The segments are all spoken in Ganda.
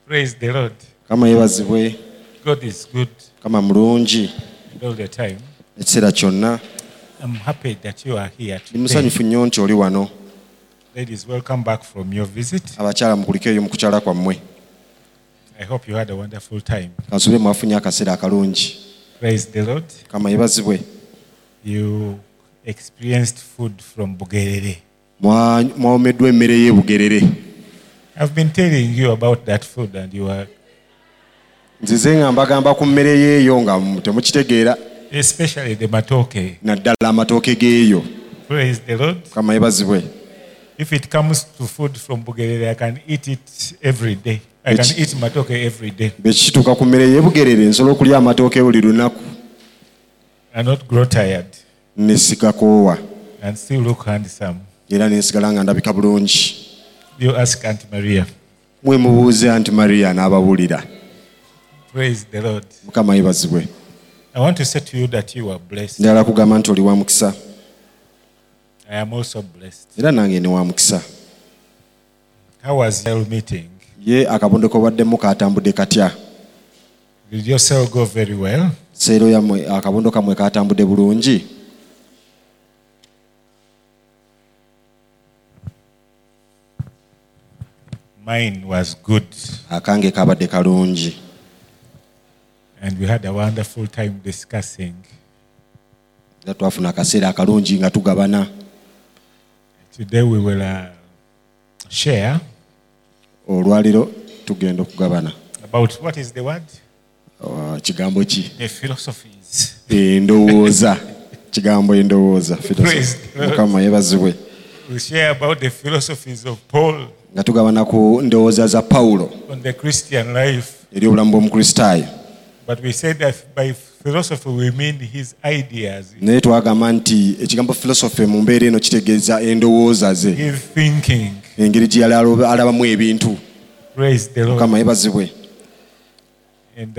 Praise the Lord. Kama yebazibwe. God is good Kama mulungi. all the time. Ekiseera kyonna. I'm happy that you are here Ndi today. musanyufu nnyo nti oli wano. Ladies, welcome back from your visit. Abakyala mukulikeeyo mu kukyala kwammwe. I hope you had a wonderful time. Kansubire mwafunye akaseera akalungi. Praise the Lord. Kama yebazibwe. You experienced food from Bugerere. Mwawomeddwa emmere y'e Bugerere. I've been telling you about that food and you are... Nzize nga mbagamba ku mmere y'eyo nga temukitegeera. Especially the matoke. Naddala amatooke g'eyo. Praise the Lord. Kama yebazibwe. If it comes to food from Bugerere, I can eat it every day. I can eat matoke every day. Bwe kituuka ku mmere y'e Bugerere nsobola okulya amatooke buli lunaku. And not grow tired. Ne sikakoowa. And still look handsome. Era ne nsigala nga ndabika bulungi. You ask Aunt Maria. Mwe mubuuze Aunt Maria n'abawulira. Praise the Lord. Mukama yebazibwe. I want to say to you that you are blessed. Njagala kugamba nti oli wa mukisa. I am also blessed. Era nange ni wa mukisa. How was your meeting? Ye akabondo kobaddemu katambudde katya. Did your cell go very well? Seero yammwe akabondo kamwe katambudde bulungi. Mine was good. Akange kabadde kalungi. And we had a wonderful time discussing. Era twafuna akaseera akalungi nga tugabana. Today we will share Olwaliro tugenda okugabana. about what is the word? Kigambo ki? The philosophies. Endowooza. Kigambo endowooza. Praise God. Mukama yebazibwe. We'll share about the philosophies of Paul Nga tugabana ku ndowooza za Pawulo on the Christian life. eri obulamu bw'omukristaayo. But we said that by philosophy we mean his ideas, Naye twagamba nti ekigambo philosophy mu mbeera eno kitegeeza endowooza ze. his thinking. Engeri gye yali alabamu ebintu. Praise the Lord. Mukama yebazibwe. And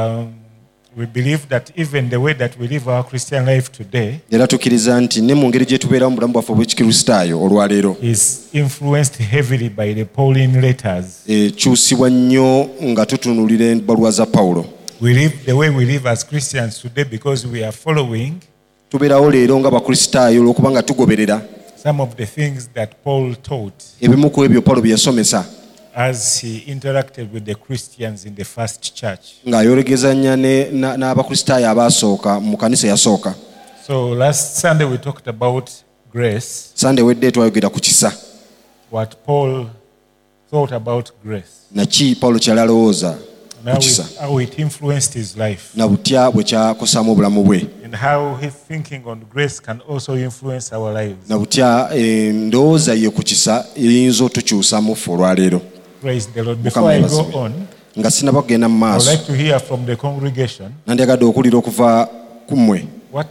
we believe that even the way that we live our Christian life today Era tukkiriza nti ne mu ngeri gye tubeeramu mu bulamu bwaffe obw'ekikristaayo olwaleero is influenced heavily by the Pauline letters. ekyusibwa nnyo nga tutunuulira ebbaluwa za Pawulo. We live the way we live as Christians today because we are following Tubeerawo leero nga bakristaayo olw'okuba nga tugoberera some of the things that Paul taught ebimu ku ebyo Pawulo bye yasomesa as he interacted with the Christians in the first church. ng'ayolegezanya n'abakristaayo abaasooka mu kanisa yasooka. So last Sunday we talked about grace, Sande wedde twayogera ku kisa. what Paul thought about grace, Naki Pawulo kyali alowooza now ku kisa. how it influenced his life, Na butya bwe kyakosaamu obulamu bwe. and how his thinking on grace can also influence our lives. Na butya endowooza ye ku kisa eyinza otukyusa mu ffe olwaleero. Praise the Lord. Before I go on, Nga sinaba kugenda mu I would maaso. like to hear from the congregation. Nandyagadde okuwulira okuva ku mmwe.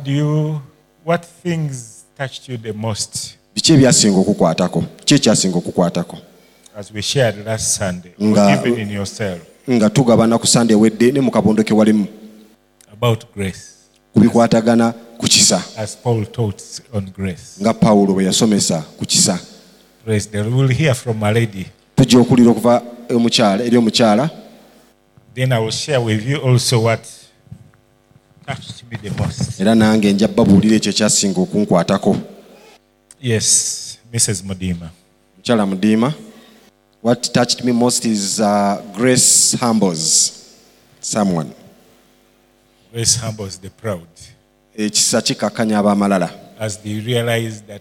What things touched you the most Biki ebyasinga okukwatako? Ki ekyasinga okukwatako? as we shared last Sunday, or Nga- even in your cell, Nga tugabana ku Sande wedde ne mu kabondo ke walimu about grace, ku bikwatagana ku kisa. as Paul taught on grace. Nga Pawulo bwe yasomesa ku kisa. Praise the Lord. We'll hear from a lady. Tujja okuwulira okuva eri omukyala. Then I will share with you also what touched me the most. Era nange nja babuulira ekyo ekyasinga okunkwatako. Yes, Mrs. Modima. Mukyala Mudiima. What touched me most is grace humbles someone. Grace humbles the proud Ekisa kikakkanya ab'amalala. as they realize that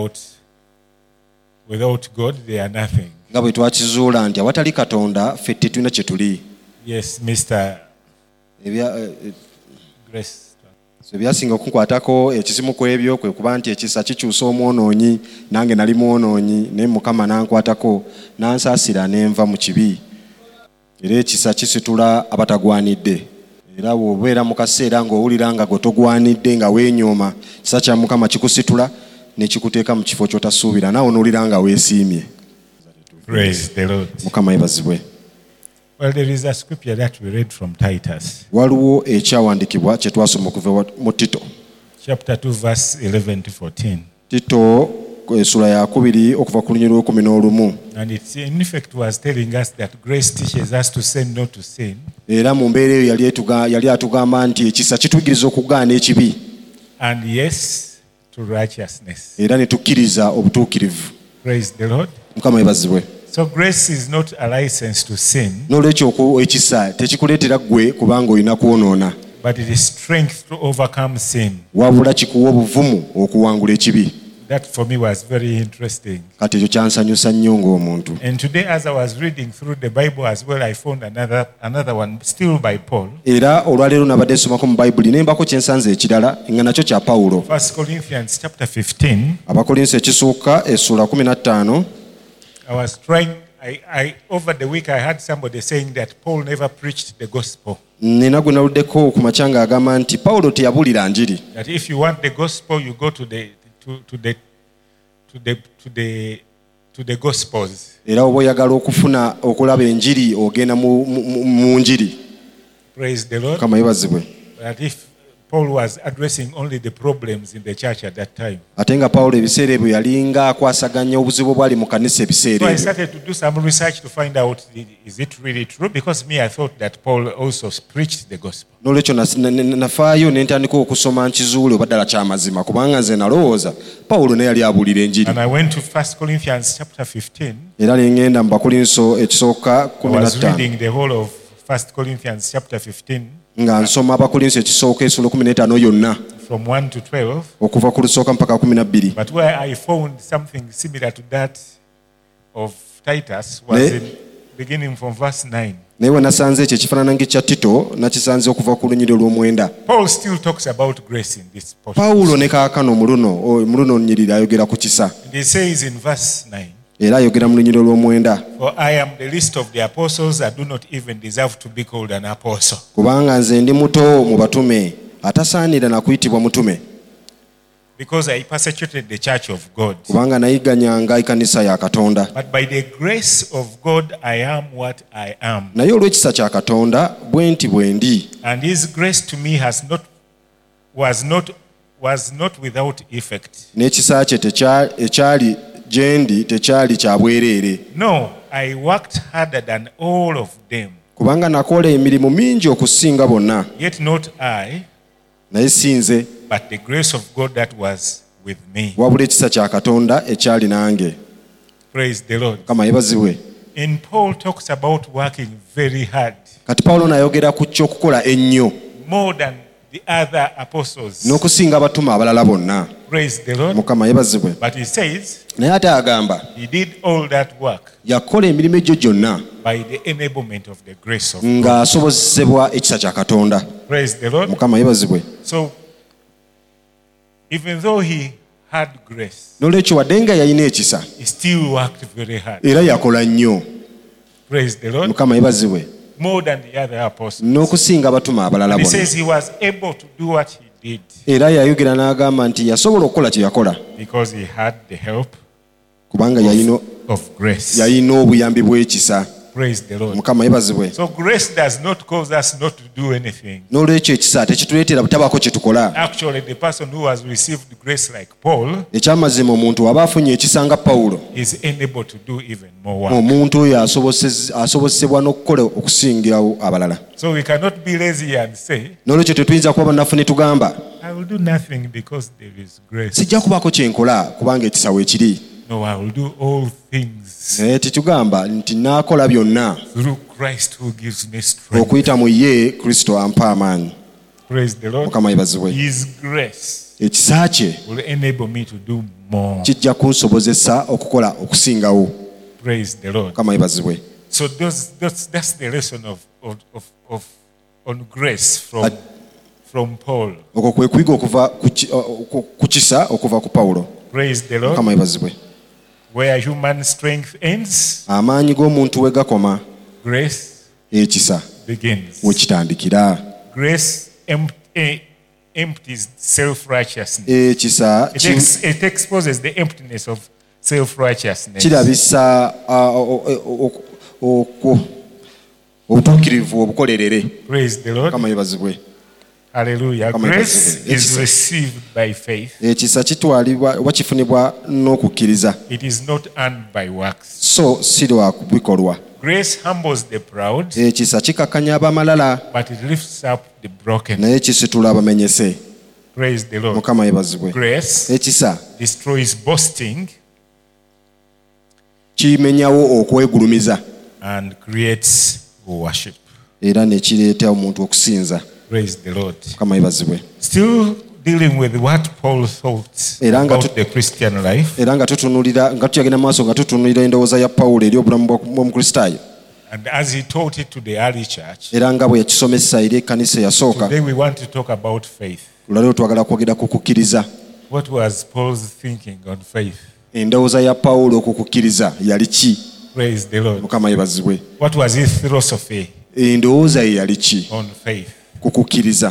without God they are nothing. Nga bwe twakizuula nti awatali Katonda ffe tetulina kye tuli. Yes, Mr. Grace. Ebyasinga okunkwatako ekizimu ku ebyo kwe kuba nti ekisa kikyusa omwonoonyi, nange nali mwonoonyi naye Mukama n'ankwatako n'ansaasira n'enva mu kibi. Era ekisa kisitula abatagwanidde. Era bw'obeera mu kaseera ng'owulira nga gwe togwanidde nga weenyooma, kisa kya Mukama kikusitula ne kikuteeka mu kifo ky'otasuubira, naawe n'owulira nga weesiimye. Praise the Lord. Mukama yebazibwe. Well, there is a scripture that we read from Titus, Waliwo ekyawandiikibwa kye twasoma okuva mu Tito. chapter 2, verse 11 to 14. Tito essula ya 2 okuva ku lunyiriri lw'ekumi n'olumu. And it in effect was telling us that grace teaches us to sin, not to sin. Era mu mbeera eyo yali atugamba nti ekisa kituyigiriza okugaana ekibi. And yes, to righteousness. Era ne tukkiriza obutuukirivu. Praise the Lord. Mukama yeebazibwe. So grace is not a license to sin. N'olwekyo ekisa tekikuleetera ggwe kubanga olina kwonoona. But it is strength to overcome sin. Wabula kikuwa obuvumu okuwangula ekibi. That for me was very interesting. Kati ekyo kyansanyusa nnyo ng'omuntu. And today as I was reading through the Bible as well, I found another one still by Paul. Era olwaleero nabadde nsomako mu Bayibuli ne mbako kye nsanze ekirala nga nakyo kya Pawulo. 1 Corinthians chapter 15. Abakolinso ekisooka essula 15. I was trying, over the week I had somebody saying that Paul never preached the gospel. Nina gwe naluddeko ku makya ng'agamba nti Pawulo teyabuulira njiri. That if you want the gospel, you go to the gospels. Era oba oyagala okufuna okulaba enjiri ogenda mu njiri. Praise the Lord. Kama yeebazibwe. But if Paul was addressing only the problems in the church at that time. Ate nga Pawulo ebiseera ebyo yalinga akwasaganya obuzibu obwali mu kanisa ebiseera So I ebyo. started to do some research to find out, is it really true? Because me, I thought that Paul also preached the gospel. N'olwekyo nafaayo ne ntandika okusoma nkizuule oba ddala kyamazima kubanga nze nalowooza Pawulo naye yali abuulira enjiri. And I went to 1 Corinthians chapter 15. Era ne ngenda mu Bakolinso ekisooka I was 15 reading the whole of 1 Corinthians chapter 15 nga nsoma Abakolinso ekisooka essula 15 yonna from 1 to 12. okuva ku lusooka mpaka 12. But where I found something similar to that of Titus was Ne- in beginning from verse 9. naye we nasanze ekyo ekifaanana ng'ekya Tito nakisanze okuva ku lunyiriri lw'omwenda. Paul still talks about grace in this portion. Pawulo ne kaakano mu luno nnyiriri ayogera ku kisa And he says in verse 9, era ayogera mu lunyiriri lw'omwenda. for I am the least of the apostles, I do not even deserve to be called an apostle. Kubanga nze ndi muto mu batume atasaanira na kuyitibwa mutume Because I persecuted the church of God. kubanga nayiganyanga ekkanisa ya Katonda. But by the grace of God, I am what I am. Naye olw'ekisa kya Katonda bwe nti bwe ndi. And his grace to me was not without effect. N'ekisa kye ekyali gye ndi tekyali kya bwereere. No, I worked harder than all of them. Kubanga nakola emirimu mingi okusinga bonna. Yet not I, Naye si nze but the grace of God that was with me. wabula ekisa kya Katonda ekyali nange. Praise the Lord. Kama yeebazibwe. And Paul talks about working very hard, Kati Pawulo n'ayogera ku ky'okukola ennyo more than the other apostles. n'okusinga abatume abalala bonna. Praise the Lord. Mukama yeebazibwe. But he says Naye ate agamba he did all that work yakola emirimu egyo gyonna by the enablement of the grace of God. ng'asobozesebwa ekisa kya Katonda. Praise the Lord. Mukama yeebazibwe. So, even though he had grace, N'olwekyo wadde nga yalina ekisa he still worked very hard. era yakola nnyo. Praise the Lord. Mukama yeebazibwe. More than the other apostles. N'okusinga abatume abalala And he bonna. says he was able to do what he did Era yayogera n'agamba nti yasobola okukola kye yakola because he had the help kubanga yalina of grace. obuyambi bw'ekisa. Praise the Lord. Mukama yeebazibwe. So grace does not cause us not to do anything. N'olwekyo ekisa tekituleetera butabaako kye tukola. Actually, the person who has received grace like Paul Ekyamazima omuntu aba afunye ekisa nga Pawulo, is enabled to do even more work. omuntu oyo asobozesebwa n'okukola okusingirawo abalala. So we cannot be lazy and say, N'olwekyo tetuyinza kuba bannafu ne tugamba I will do nothing because there is grace. sijja kubaako kye nkola kubanga ekisa weekiri. No, I will do all things Naye tetugamba nti naakola byonna through Christ who gives me strength. okuyita mu ye Kristo ampa amaanyi. Praise the Lord. Mukama yeebazibwe. His grace Ekisa kye will enable me to do more. kijja kunsobozesa okukola okusingawo. Praise the Lord. Mukama yeebazibwe. So that's the lesson on grace from Paul. Okwo kwe kuyiga okuva ku kisa okuva ku Pawulo. Praise the Lord. Mukama yeebazibwe. Where human strength ends, Amaanyi g'omuntu we gakoma, grace ekisa begins. we kitandikira. Grace empties self-righteousness. Ekisa It exposes the emptiness of self-righteousness. kirabisa obutuukirivu obukolerere. Praise the Lord. Mukama yeebazibwe. Hallelujah. Come on, Grace Pastor. is received by faith. ekisa kitwalibwa oba kifunibwa n'okukkiriza It is not earned by works. so si lwa bikolwa. Grace humbles the proud, ekisa kikakkanya abamalala but it lifts up the broken. naye kisitula abamenyese. Praise the Lord. Mukama yeebazibwe. Grace ekisa destroys boasting kimenyawo okwegulumiza and creates worship. era ne kireeta omuntu okusinza. Praise the Lord. Mukama yeebazibwe. Still dealing with what Paul thought about the Christian life. era nga tuyagenda maaso nga tutunuulira endowooza ya Pawulo eri obulamu bw'omukristaayo, And as he taught it to the early church, era nga bwe yakisomesa eri ekkanisa eyasooka. today we want to talk about faith. Olwaleero twagala kwogera ku kukkiriza. What was Paul's thinking on faith? Endowooza ya Pawulo ku kukkiriza yali ki? Praise the Lord. Mukama yeebazibwe. What was his philosophy Endowooza ye yali ki on faith? ku kukkiriza?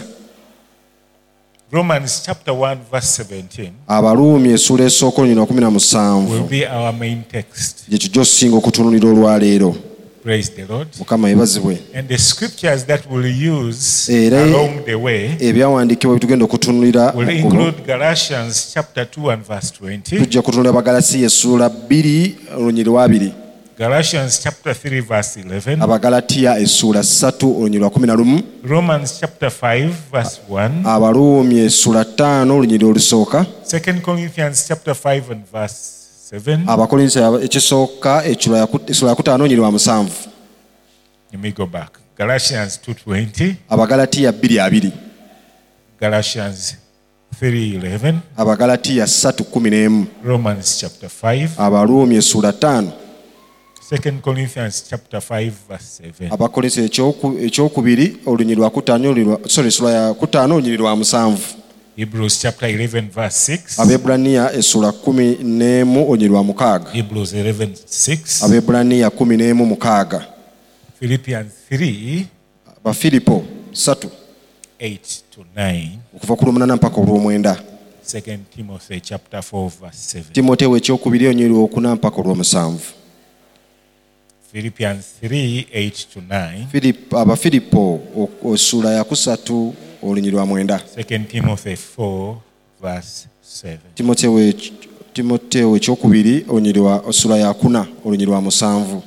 Romans chapter 1 verse 17 Abaluumi essula esooka olunyirira 17 will be our main text. gye kijja okusinga okutunuulira olwaleero. Praise the Lord. Mukama yeebazibwe. And the scriptures that we'll use Era along the way ebyawandiikibwa bye tugenda okutunuulira will mu kkubo, include Galatians chapter 2 and verse 20, tujja kutunuulira Abagalasiya essula 2 olunyirira 2, Galatians chapter 3 verse 11, Abagalatiya essula 3 olunyirira 11, Romans chapter 5 verse 1, Abaluumi essula 5 olunyirira olusooka, 2 Corinthians chapter 5 and verse 7. Abakolinso ekisooka essula ya 5 olunyirira 7, Let me go back. Galatians 2:20, Abagalatiya 2:2, Galatians 3:11, Abagalatiya 3:11, Romans chapter 5, Abaluumi essula 5, 2 Corinthians chapter 5 verse 7. Abakolinso ekyokubiri olunyirira 5 essula ya 5 olunyirira 7, Hebrews chapter 11 verse 6. Abebbulaniya essula 11 olunyirira 6, Hebrews 11:6. Abebbulaniya 11:6, Philippians 3:8 Bafilipo 3 to 9. okuva ku 8 mpaka ku 9, 2 Timothy chapter 4 verse 7. Timoteewo ekyokubiri olunyirira 4 mpaka ku 7, Philippians 3:8 to 9. Abafilipo essula ya 3 olunyirira 9, 2 Timothy 4 verse 7. Timoteewo ekyokubiri olunyirira essula ya 4 olunyirira 7.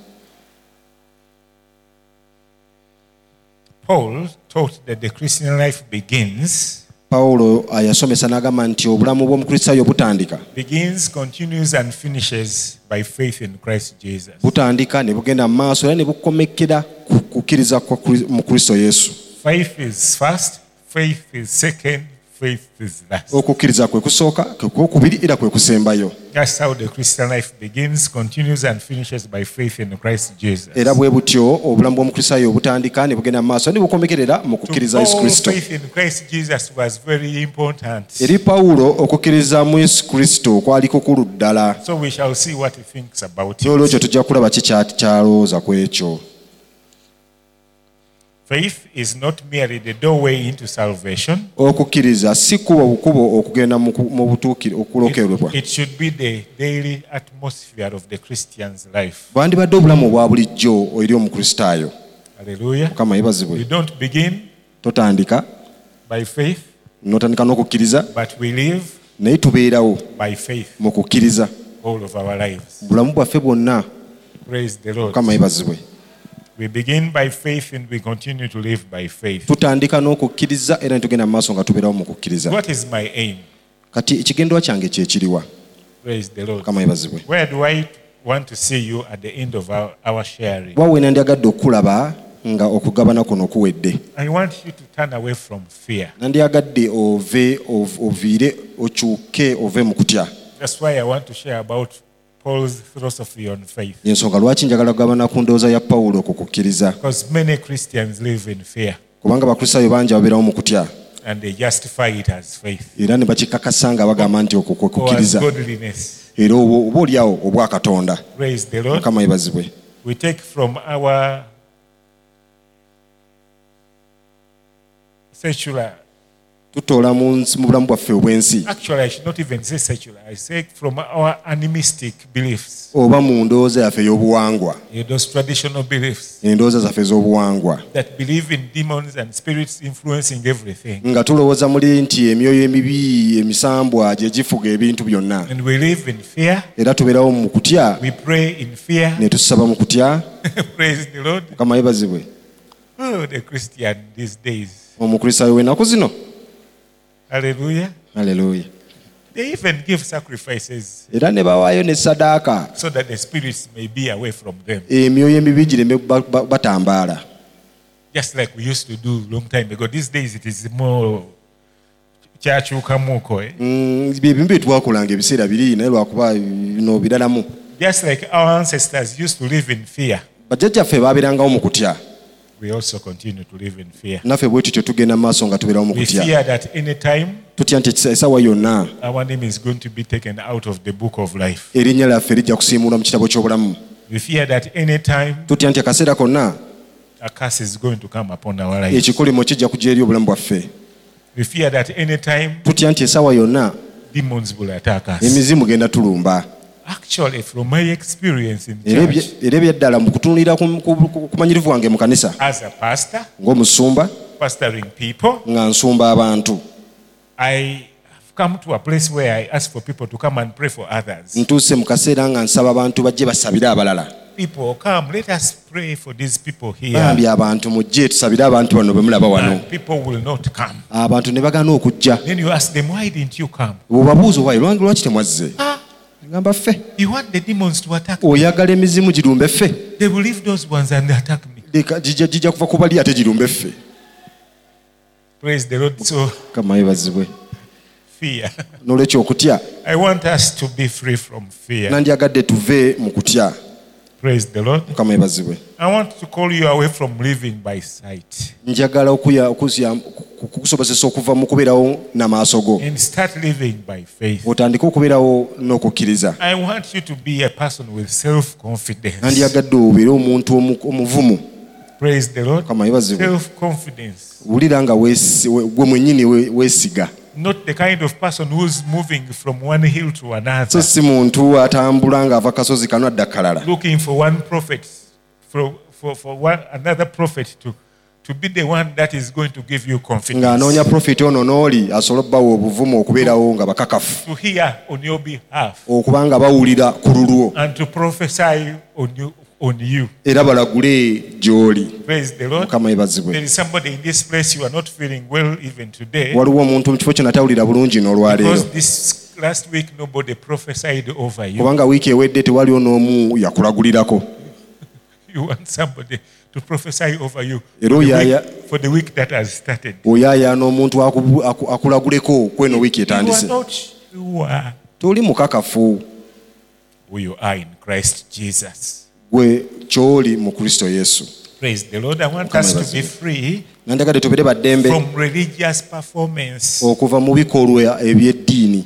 Paul taught that the Christian life Pawulo yasomesa n'agamba nti obulamu bw'omukristaayo begins, continues and finishes by faith in Christ Jesus. butandika ne bugenda mu maaso era ne bukomekera ku kukkiriza mu Kristo Yesu. Faith is first, faith is second, faith is last. Okukkiriza kwe kusooka, kwe kwokubiri era kwe kusembayo. That's how the Christian life begins, continues and finishes by faith in Christ Jesus. Era bwe butyo obulamu bw'omukristaayo butandika ne bugenda mu maaso ne bukomekerera mu kukkiriza Yesu Paul, Kristo. faith in Christ Jesus was very important. Eri Pawulo okukkiriza mu Yesu Kristo kwali kukulu ddala. So we shall see what he thinks about N'olwekyo it. tujja kulaba ki kyalowooza ku ekyo. Faith is not merely the doorway into salvation. Okukkiriza si kuba bukubo okugenda mu butuukire okulokerwa. It should be the daily atmosphere of the Christian's life. Bwandibadde obulamu obwa bulijjo eri omukristaayo. Hallelujah. Mukama yeebazibwe. We don't begin Totandika by faith, n'otandika n'okukkiriza but we live naye tubeerawo by faith mu kukkiriza all of our lives. bulamu bwaffe bwonna. Praise the Lord. Mukama yeebazibwe. We begin by faith and we continue to live by faith. Tutandika n'okukkiriza era ne tugenda mu maaso nga tubeerawo mu kukkiriza. What is my aim? Kati ekigendwa kyange kye kiriwa. Praise the Lord. Mukama yeebazibwe. Where do I want to see you at the end of our sharing? Waawe nandyagadde okulaba nga okugabana kuno kuwedde. I want you to turn away from fear. Nandyagadde oviire okyuke ove mu kutya. That's why I want to share about Paul's philosophy on faith. Y'ensonga lwaki njagala kugabana ku ndowooza ya Pawulo ku kukkiriza. Because many Christians live in fear Kubanga abakristaayo bangi babeerawo mu kutya and they justify it as faith era ne bakikakasa nga bagamba nti okwo kwe or as kukkiriza godliness. era oba oliawo obwa Katonda. Praise the Lord. Mukama yeebazibwe. We take from our secular tutoola mu bulamu bwaffe obw'ensi Actually, I should not even say secular. I say from our animistic beliefs, oba mu ndowooza yaffe ey'obuwangwa those traditional beliefs endowooza zaffe ez'obuwangwa that believe in demons and spirits influencing everything. nga tulowooza muli nti emyoyo emibi emisambwa gye gifuga ebintu byonna And we live in fear. era tubeerawo mu kutya We pray in fear. ne tusaba mu kutya Praise the Lord. mukama yeebazibwe Oh, the Christian these days. omukristaayo w'ennaku zino Hallelujah. haleluya They even give sacrifices era ne bawaayo ne sadaaka so that the spirits may be away from them. emyoyo emibi gireme batambaala Just like we used to do long time ago. These days it is more kyakyukamuuko. byebimu bye twakolanga ebiseera biri naye lwakuba bino biralamu Just like our ancestors used to live in fear, bajjajjaffe baabeerangawo mu kutya we also continue to live in fear. naffe bwe tutyo tugenda mu maaso nga tubeerawo mu We kutya fear that any time tutya nti essaawa yonna our name is going to be taken out of the book of life. erinnya lyaffe lijja kusiimuulwa mu kitabo ky'obulamu We fear that any time tutya nti akaseera konna a curse is going to come upon our lives. ekikolimo kijja kujja eri obulamu bwaffe We fear that any time tutya nti essaawa yonna demons will attack us. emizimu genda tulumba Actually, from my experience in era church, ebyeddala mu kutunuulira ku kumanyirivu wange mu kanisa as a pastor, ng'omusumba pastoring people, nga nsumba abantu I have come to a place where I ask for people to come and pray for others. ntuuse mu kaseera nga nsaba abantu bajje basabire abalala People, come, let us pray for these people here. bambye abantu mujje tusabire abantu bano be mulaba wano And people will not come. abantu ne bagaana okujja Then you ask them, why didn't you come? bw'obabuuza owaye lwaki temwazze Ah, gamba ffe you want the demons to attack me. oyagala emizimu girumbe ffe They will leave those ones and attack me. gijja kuva ku bali ate girumbe ffe Praise the Lord. So, kama yebazibwe fear. n'olwekyo okutya I want us to be free from fear. nandyagadde tuve mu kutya Praise the Lord. mukama yebazibwe I want to call you away from living by sight njagala okukusobozesa okuva mu kubeerawo n'amaaso go and start living by faith. otandike okubeerawo n'okukkiriza I want you to be a person with self-confidence. nandyagadde obeere omuntu omuvumu Praise the Lord. mukama yebazibwe Self-confidence. wulira nga gwe mwennyini weesiga Not the kind of person who's moving from one hill to so another, si muntu atambula ng'ava kasozi kano adda kalala looking for one prophet, another prophet to be the one that is going to give you confidence, ng'anoonya profiti ono n'oli asobole okubawa obuvumu okubeerawo nga bakakafu to hear on your behalf, okuba nga bawulira ku lulwo and to prophesy on you. era balagule gy'oli Praise the Lord. mukama yebazibwe There is somebody in this place you are not feeling well even today, waliwo omuntu mu kifo kyo natawulira bulungi n'olwaleero because this last week nobody prophesied over you. kubanga wiiki ewedde tewaliwo n'omu yakulagulirako You want somebody to prophesy over you Era oyaaya for the week that has started. oyaayaana omuntu akulaguleko kweno wiiki You are etandise not sure toli mukakafu who you are in Christ Jesus. gwe ky'oli mu kristo yesu Praise the Lord. I want us to be free nandagadde tubeere baddembe from religious performance. okuva mu bikolwa eby'eddiini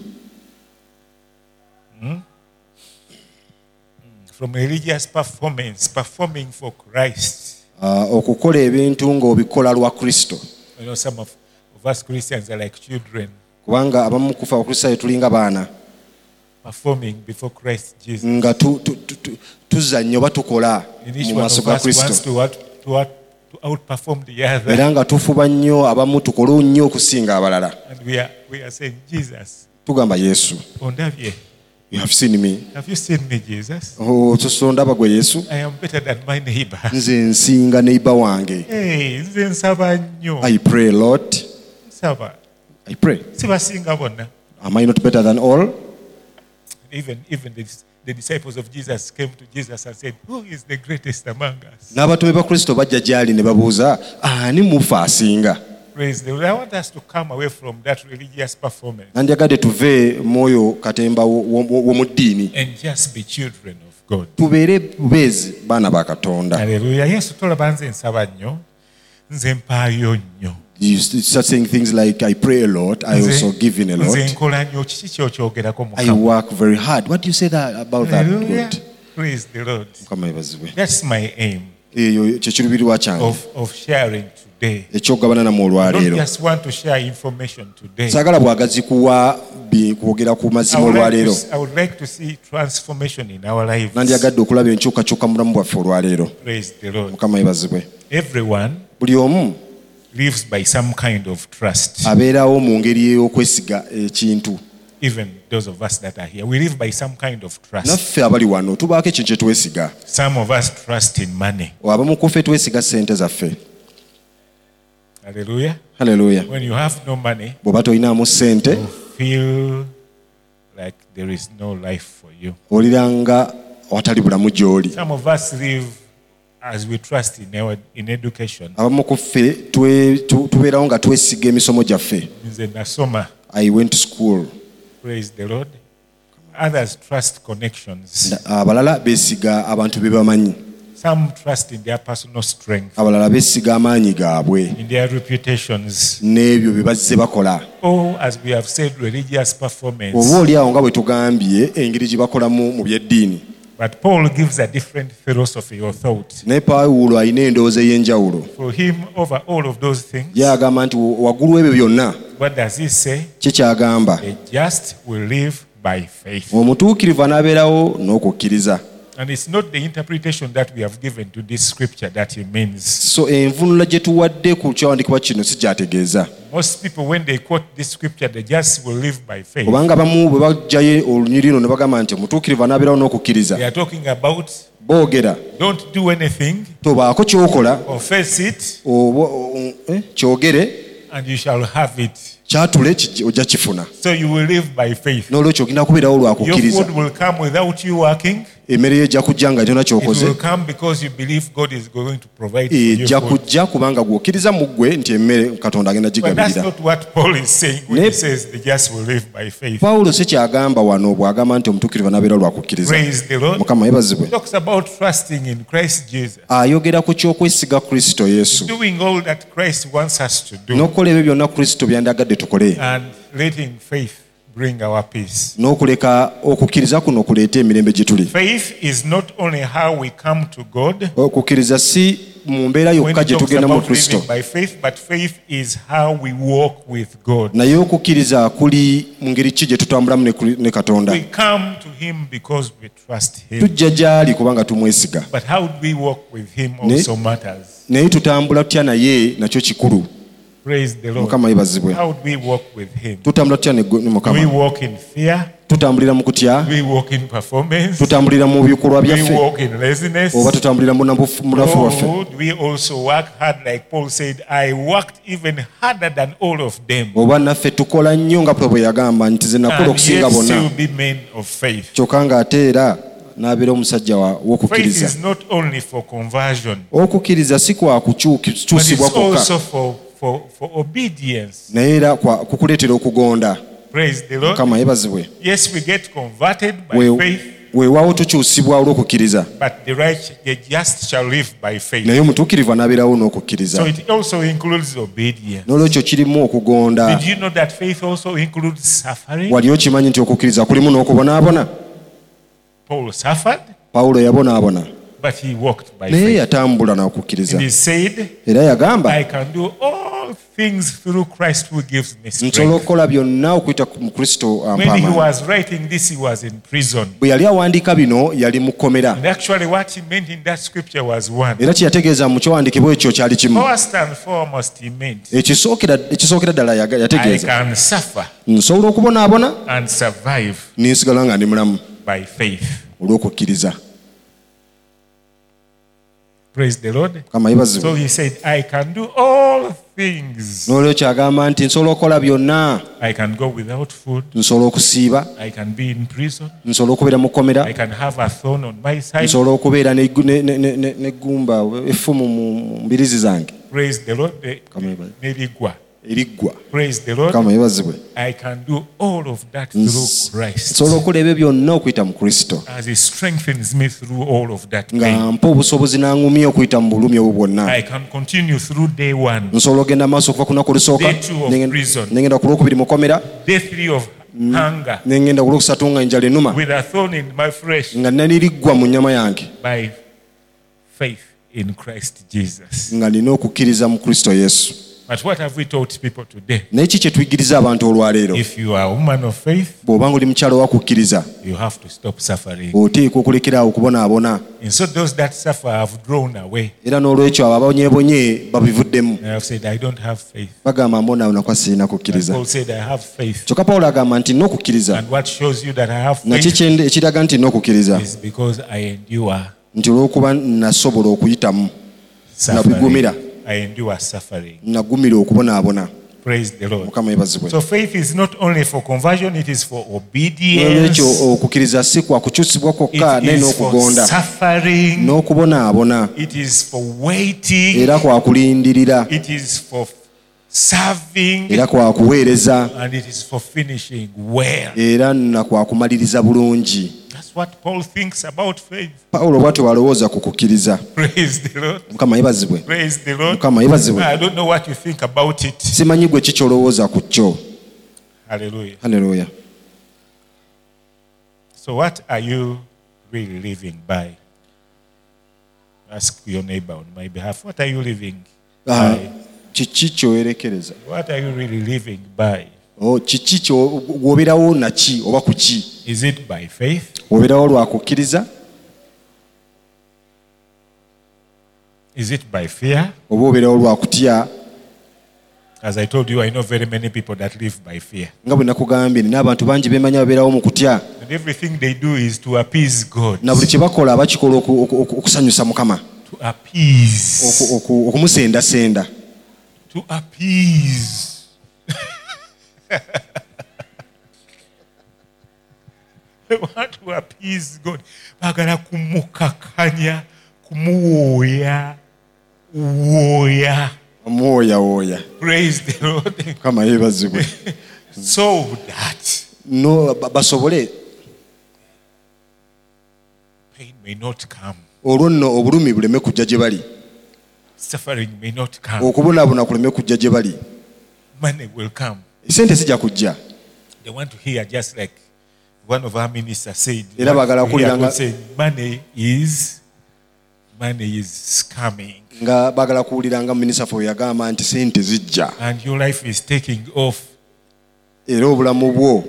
From religious performance, performing for Christ. okukola ebintu ng'obikola lwa kristo You know, some of us Christians are like children kubanga abamu kufa abakristaayo tulinga baana performing before Christ Jesus. nga tuzannya oba tukola And each mu one maaso of ga us wants kristo to outperform the other. era nga tufuba nnyo abamu tukole nnyo okusinga abalala And we are saying, Jesus, tugamba yesu ondabye. you have seen me Have you seen me, Jesus? tosondaba gwe yesu I am better than my neighbor. nze nsinga neiba wange Hey, nze nsaba nnyo. I pray Lord Nsaba. I pray Sibasinga bonna. am I not better than all Even the disciples of Jesus came to Jesus and said, who is the greatest among us? n'abatume ba kristo bajja gy'ali ne babuuza ani mufa asinga Praise the Lord. I want us to come away from that religious performance nandyagadde tuve mwoyo katemba w'omu ddiini and just be children of God. tubeere bubeezi baana ba katonda Hallelujah. Yesu tolaba nze nsaba nnyo, nze mpaayo nnyo. you start saying things like I pray a lot I also give in a Nze lot nkola nnyo, kiki ky'okyogerako I Mukama? work very hard what do you say that about that Hallelujah. God Praise the Lord. mukama yebazibwe That's my aim. eyo kyekiruubirirwa kyange of sharing today. ekyokugabana namu I don't olwaleero. just want to share information today. Saagala bwagazi kuwa kwogera ku I mazima would, olwaleero. I would like to see transformation in our lives. Nandyagadde okulaba enkyukakyuka mu bulamu bwaffe olwaleero. Praise the Lord. Mukama yebazibwe. Everyone Buli omu lives by some kind of trust. abeerawo mu ngeri ey'okwesiga ekintu. Even those of us that are here, we live by some kind of trust. Naffe abali wano tubaako ekintu kye twesiga. Some of us trust in money. Abamu ku ffe twesiga ssente zaffe. Hallelujah. Haleluya. When you have no money, Bw'oba tolinaamu ssente you feel like there is no life for you. olira nga watali bulamu gy'oli. Some of us live as we trust in education. Abamu ku ffe tubeerawo nga twesiga emisomo gyaffe. Nze nasoma. I went to school. Praise the Lord. Others trust connections. Abalala beesiga abantu be bamanyi. Some trust in their personal strength, Abalala beesiga amaanyi gaabwe in their reputations, n'ebyo bye bazze bakola. or as we have said, religious performance. Oba oli awo nga bwe tugambye engeri gye bakolamu mu byeddiini. But Paul gives a different philosophy or thought. Naye Pawulo alina endowooza ey'enjawulo. For him, over all of those things, Ye agamba nti waggulu ebyo byonna what does he say? kye kyagamba The just will live by faith. omutuukirivu anaabeerawo n'okukkiriza. And it's not the interpretation that we have given to this scripture that he means. So envunula gye tuwadde ku kyawandiikibwa kino si kyategeeza. Most people, when they quote this scripture, the just will live by faith. Kubanga bamu bwe bajjayo olunyiri luno ne bagamba nti omutuukirivu anaabeerawo n'okukkiriza. They are talking about Boogera don't do anything, tobaako ky'okola confess it, kyogere and you shall have it. kyatule ojja kifuna. So you will live by faith. N'olwekyo ogenda kubeerawo lwa Your kukkiriza. food will come without you working. Emmere yo ejja kujja nga kyonna It ky'okoze. will come because you believe God is going to provide for you Ejja food. kujja kubanga gw'okkiriza mu ggwe nti emmere Katonda agenda But that's gigabirira. not what Paul is saying when he Ne- says the just will live by faith. Pawulo si kyagamba wano bw'agamba nti omutuukirivu anaabeerawo lwa kukkiriza. Praise the Lord. Mukama yebazibwe. He talks about trusting in Christ Jesus. Ayogera ku ky'okwesiga Kristo Yesu. Doing all that Christ wants us to do. N'okukola ebyo byonna Kristo byandyagadde tukole. And letting faith bring our peace. N'okuleka okukkiriza kuno okuleeta emirembe gye tuli. Faith is not only how we come to God Okukkiriza si mu mbeera when yokka he gye talks tugenda mu about Kristo. living by faith, but faith is how we walk with God. Naye okukkiriza kuli mu ngeri ki gye tutambulamu ne Katonda. We come to him because we trust him. Tujja gy'ali kubanga tumwesiga. But how do we walk with him Ne- also matters. Naye tutambula tutya naye nakyo kikulu. Praise the Lord. Mukama yebazibwe. How do we walk with him? Tutambula tutya ne Do we Mukama. walk in fear? Tutambulira mu kutya. Do we walk in performance? Tutambulira mu bikolwa Do we byaffe. walk in laziness? Oba tutambulira mu munafu waffe. Or do we also work hard like Paul said, I worked even harder than all of them. Oba naffe tukola nnyo nga Pawulo bwe yagamba nti ze nakola And okusinga yet bonna. still be men of faith. Kyokka ng'ate era n'abeera omusajja Faith w'okukkiriza. is not only for conversion, Okukkiriza si kwa but it's kukyusibwa also kwokka. for obedience. Naye era kukuleetera okugonda. Praise the Lord. Mukama yebazibwe. Yes, we get converted by faith, Weewaawo tukyusibwa olw'okukkiriza. but the just shall live by faith. Naye omutuukirivu anaabeerawo So n'okukkiriza. it also includes obedience. N'olwekyo kirimu okugonda. Did you know that faith also includes suffering? Wali okimanyi nti okukkiriza kulimu n'okubonaabona? Paul suffered, Pawulo yabonaabona. but he walked by Naye faith. yatambula n'okukkiriza. And he said, Era yagamba I can do all things through Christ who gives me nsobola strength. okukola byonna okuyita mu Kristo When he ampaamaanyi. was writing this, he was in prison. Bwe yali awandiika bino yali mu kkomera. And actually, what he meant in that scripture was one. Era kye yategeeza mu kyowandiikibwa ekyo kyali kimu. First and foremost, he meant, Ekisookera ddala I yategeeza can suffer nsobola okubonaabona and survive ninsigala nga ndi mulamu by faith. olw'okukkiriza. Praise the Lord. Mukama yebazibwe. So he said, I can do all things. N'olwekyo agamba nti nsobola okukola byonna. I can go without food. Nsobola okusiiba. I can be in prison. Nsobola okubeera mu kkomera. I can have a thorn on my side. Nsobola okubeera n'eggumba effumu mu mbirizi zange. Praise the Lord. Mukama yebazibwe. Nerigwa. Eriggwa. Praise the Lord. Mukama yebazibwe. I can do all of that through Christ. Nsobola okukola ebyo byonna okuyita mu Kristo. As he strengthens me through all of that Nga pain. mpa obusobozi n'angumya okuyita mu bulumi obwo bwonna. I can continue through day one. Nsobola ogenda maaso okuva ku lunaku olusooka. Day two of prison. Nengenda ku lwokubiri mu kkomera. Day three of hunger. Nengenda ku lwokusatu nga enjala ennuma. With a thorn in my flesh. Nga naliriggwa mu nnyama yange. By faith in Christ Jesus. nga nina okukkiriza mu Kristo Yesu. But what have we taught people today? Naye ki kye tuyigiriza abantu olwaleero? If you are a woman of faith, bw'oba nga oli mukyalo wa kukkiriza you have to stop suffering. oteekwa okulekeraawo okubonaabona, And so those that suffer have drawn away. era n'olwekyo abo ababonyeebonye babivuddemu. And I've said, I don't have faith. Bagamba mbonaabona kwa sirina And kukkiriza. Paul said, I have faith. Kyokka Pawulo agamba nti nina okukkiriza. And what shows you that I have Naki faith ekiraga nti nina okukkiriza is because I endure nti olw'okuba nasobola okuyitamu, suffering. nabigumira, I endure suffering. nagumira okubonaabona. Praise the Lord. Mukama yeebazibwe. So faith is not only for conversion, it is for N'olwekyo obedience. okukkiriza si kwa kukyusibwa kwokka It naye is for n'okugonda suffering. n'okubonaabona, It is for waiting. era kwa kulindirira, It is for serving. era kwa kuweereza, And it is for finishing well. era na kwa kumaliriza bulungi. That's what Paul thinks about faith. Pawulo bw'atyo bw'alowooza ku kukkiriza. Praise the Lord. Mukama yeebazibwe. Praise the Lord. Mukama yeebazibwe. I don't know what you think about it. Simanyi gwe ki ky'olowooza ku kyo. Hallelujah. Haleluya. So what are you really living by? Ask your neighbor on my behalf. What are you living by? Kiki ky'oyerekereza? What are you really living by? Kiki gw'obeerawo naki oba ku ki? Is it by faith? Obeerawo lwa kukkiriza Is it by fear? oba obeerawo lwa kutya? As I told you, I know very many people that live by fear. Nga bwe nakugambye nina abantu bangi beemanyi babeerawo mu kutya, And everything they do is to appease God. na buli kye bakola bakikola okusanyusa Mukama, To appease. okumusendasenda. To appease. They want to appease God. Bagala kumukakanya, kumuwoya, woya. Omwoyawooya. Praise the Lord. Mukama yeebazibwe. So that No basobole pain may not come. olwo nno obulumi buleme kujja gye bali, Suffering may not come. okubonaabona kuleme kujja gye bali, Money will come. sente zijja kujja. They want to hear just like one of our ministers said. Era they want bagala to hear kuwulira God nga- say, money is coming. Nga baagala kuwulira nga minisita ffe yagamba nti sente zijja, And your life is taking off. era obulamu bwo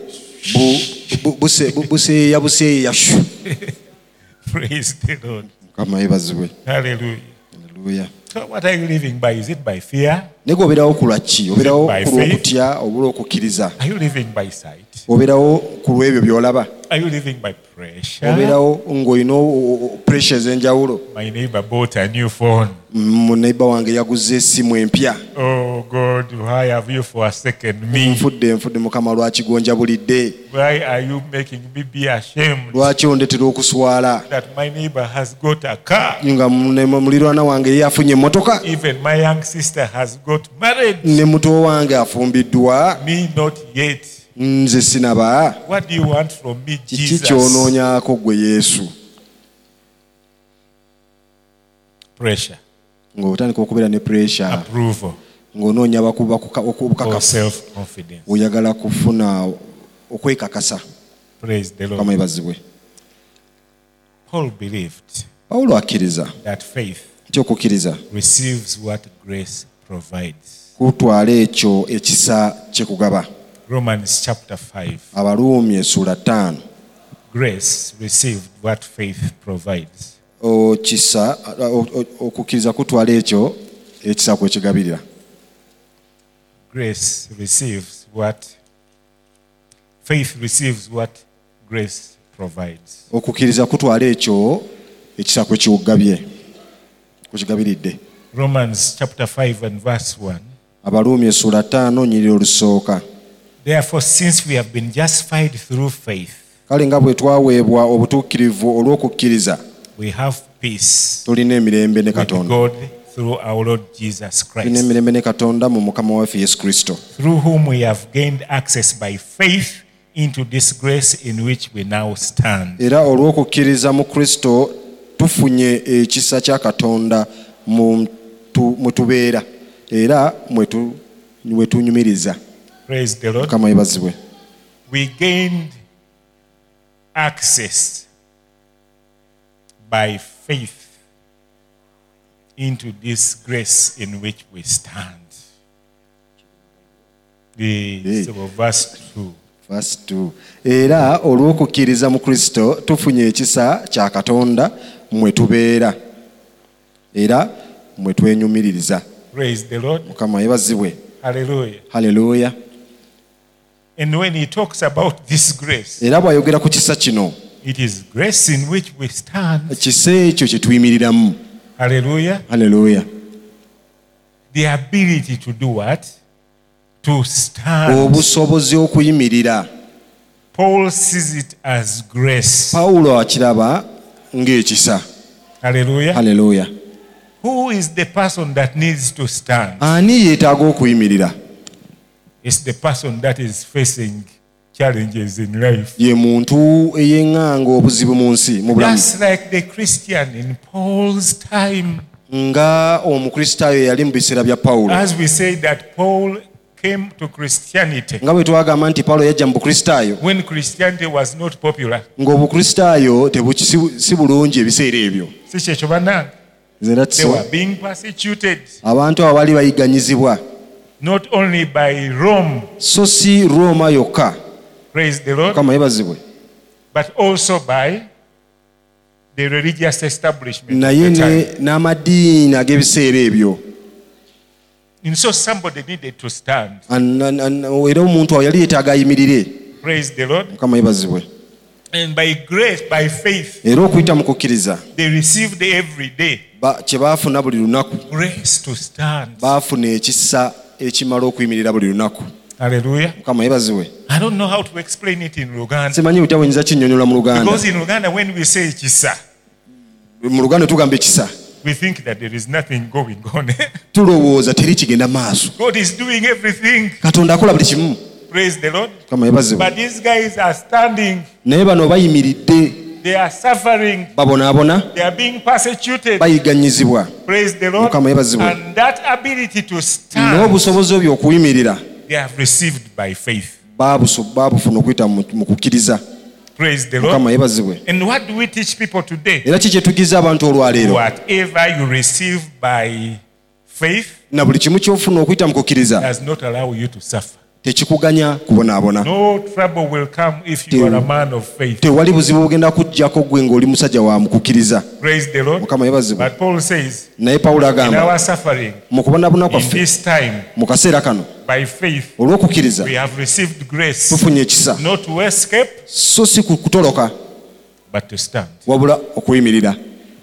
buseeya buseeya shu. Praise the Lord. Mukama yeebazibwe. Hallelujah. Haleluya. So what are you living by? Is it by fear? Naye gwe obeerawo ku lwaki? Obeerawo By ku faith? lw'okutya oba olw'okukkiriza? Are you living by sight? Obeerawo ku lw'ebyo by'olaba? Are you living by pressure? Obeerawo ng'olina pressure ez'enjawulo? My neighbor bought a new phone. Muneiba wange yaguze essimu empya. Oh God, why have you forsaken me? Nfudde Mukama lwaki gonjabulidde? Why are you making me be ashamed Lwaki ondetera okuswala? that my neighbor has got a car? Nga muliraana wange ye afunye emmotoka, Even my young sister has got married. ne muto wange afumbiddwa, Me not yet. nze sinaba. What do you want from me, Kiki Jesus? kyonoonyaako gwe Yesu? Pressure, Ng'otandika okubeera ne pressure, approval, ng'onoonya or obukakafu, self-confidence. oyagala kufuna okwekakasa. Praise the Mukama Lord. yeebazibwe. Paul believed Pawulo akkiriza that faith nti okukkiriza receives what grace provides. kutwala ekyo ekisa kye kugaba. Romans chapter 5. Abaluumi essula 5. Grace received what faith provides. Kisa okukkiriza kutwala ekyo ekisa kwekigabirira. Grace receives what faith receives what grace provides. Okukkiriza kutwala ekyo ekisa kwekigabiridde. Romans chapter 5 and verse 1. Abaluumi essula 5 nnyiriri olusooka. Therefore, since we have been justified through faith, Kale nga bwe twaweebwa obutuukirivu olw'okukkiriza, we have peace tulina emirembe ne with Katonda. God through our Lord Jesus Tulina Christ, emirembe ne Katonda mu Mukama waffe Yesu Kristo, through whom we have gained access by faith into this grace in which we now stand. era olw'okukkiriza mu Kristo tufunye ekisa kya Katonda mwe tubeera era mwe tunyumiriza. Praise the Lord. Mukama yeebazibwe. We gained access by faith into this grace in which we stand. Verse 2. Verse 2. Era olw'okukkiriza mu Kristo tufunye ekisa kya Katonda mwe tubeera era mwe twenyumiririza. Praise the Lord. Mukama yebazibwe. Hallelujah. Hallelujah. And when he talks about this grace, Era bw'ayogera ku kisa kino, it is grace in which we stand. kisa ekyo kye tuyimiriramu. Hallelujah. Hallelujah. The ability to do what? To stand. Obusobozi okuyimirira. Paul sees it as grace. Pawulo akiraba ng'ekisa. Hallelujah. Hallelujah. Who is the person that needs to stand? Ani yeetaaga okuyimirira? It's the person that is facing challenges in life. Ye muntu eyeŋŋanga obuzibu mu nsi mu bulamu. Just like the Christian in Paul's time. Nga omukristaayo yali mu biseera bya Pawulo. As we say that Paul came to Christianity Nga bwe twagamba nti Pawulo yajja mu bukristaayo when Christianity was not popular. ng'obukristaayo si bulungi ebiseera ebyo. Si kyekyo bannange. They were being persecuted Abantu abo baali bayiganyizibwa. not only by Rome, So si Roma yokka. praise the Lord, Mukama yebazibwe. but also by the religious establishment Naye of the time. n'amadiini ag'ebiseera ebyo. And so somebody needed to stand. Era omuntu awo yali yeetaaga ayimirire. Praise the Lord. Mukama yebazibwe. And by grace, by faith, Era okuyita mu kukkiriza they received every day kye baafuna buli lunaku. grace to stand. Baafuna ekisa ekimala okuyimirira buli lunaku. Hallelujah. Mukama yebazibwe. I don't know how to explain it in Luganda. Simanyi butya bwenyinza kinnyonnyola mu Luganda. Because in Luganda, when we say kisa, Mu Luganda tugamba ekisa. we think that there is nothing going on. Tulowooza teri kigenda maaso. God is doing everything. Katonda akola buli kimu. Praise the Lord. Mukama yebazibwe. But these guys are standing. Naye bano bayimiridde. They are suffering. Babonaabona. They are being persecuted. Bayiganyizibwa. Praise the Lord. Mukama yebazibwe. And that ability to stand, N'obusobozi obyo okuyimirira they have received by faith. baabufuna okuyita mu kukkiriza. Praise the Lord. Mukama yebazibwe. And what do we teach people today? Era ki kye tugiza abantu olwaleero? Whatever you receive by faith Na buli kimu ky'ofuna okuyita mu kukkiriza does not allow you to suffer. tekikuganya kubonaabona. No trouble will come if you are a man of faith. Tewali buzibu bugenda kujjako gwe ng'oli musajja wa mu kukkiriza. Praise the Lord. Mukama yebazibwe. But Paul says, Naye Pawulo in agamba our suffering, mu kubonaabona in kwaffe this time, mu kaseera kano by faith, olw'okukkiriza we have received grace, tufunye ekisa, not to escape, so si kutoloka but to stand. wabula okuyimirira.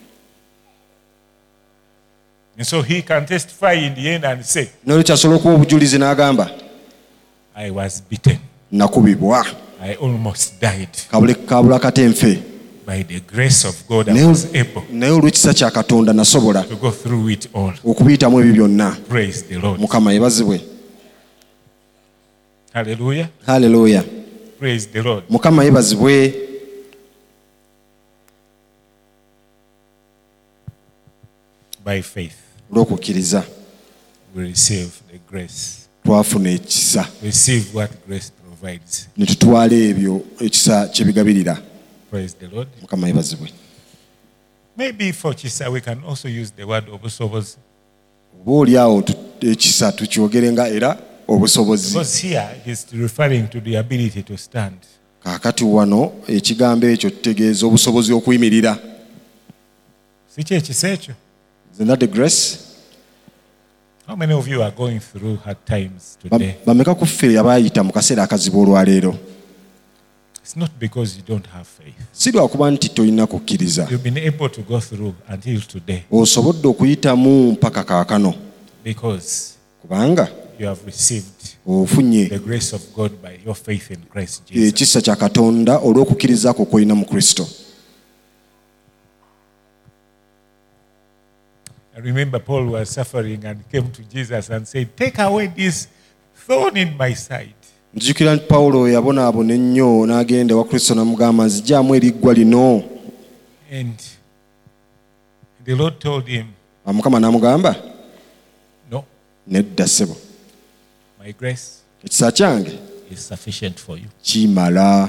And so he can testify in the end and say, N'olwekyo asobola okuwa obujulizi n'agamba I was beaten. nakubibwa I almost died. kabula kate nfe, By the grace of God, I was able naye olw'ekisa kya Katonda nasobola to go through it all. okubiyitamu ebyo byonna. Praise the Lord. Mukama yebazibwe. Hallelujah. Haleluya. Praise the Lord. Mukama yebazibwe. By faith, Olw'okukkiriza we receive the grace. twafuna ekisa Receive what grace provides. ne tutwala ebyo ekisa kye bigabirira. Praise the Lord. Mukama yebazibwe. Maybe for Chisa, we can also use the word obusobozi. Oba oli awo ekisa tukyogerenga era obusobozi. Because here it is referring to the ability to stand. Kaakati wano ekigambo ekyo kitegeeza obusobozi okuyimirira. Si kye ekisa ekyo? Isn't that the grace? How many of you are going through hard times today? Bameka ku ffe abaayita mu kaseera akazibu olwaleero? It's not because you don't have faith. Si lwakuba nti tolina kukkiriza. You've been able to go through until today Osobodde okuyitamu mpaka kaakano because kubanga you have received ofunye the grace of God by your faith in Christ Jesus. ekisa kya Katonda olw'okukkiriza kwo kw'olina mu Kristo. I remember Paul was suffering and came to Jesus and said, take away this thorn in my side. Nzijukira nti Pawulo yabonaabona ennyo n'agenda wa Kristo n'amugamba nzigyamu eriggwa lino. And the Lord told him, Mukama n'amugamba no, nedda ssebo, my grace ekisa kyange is sufficient for you. kimala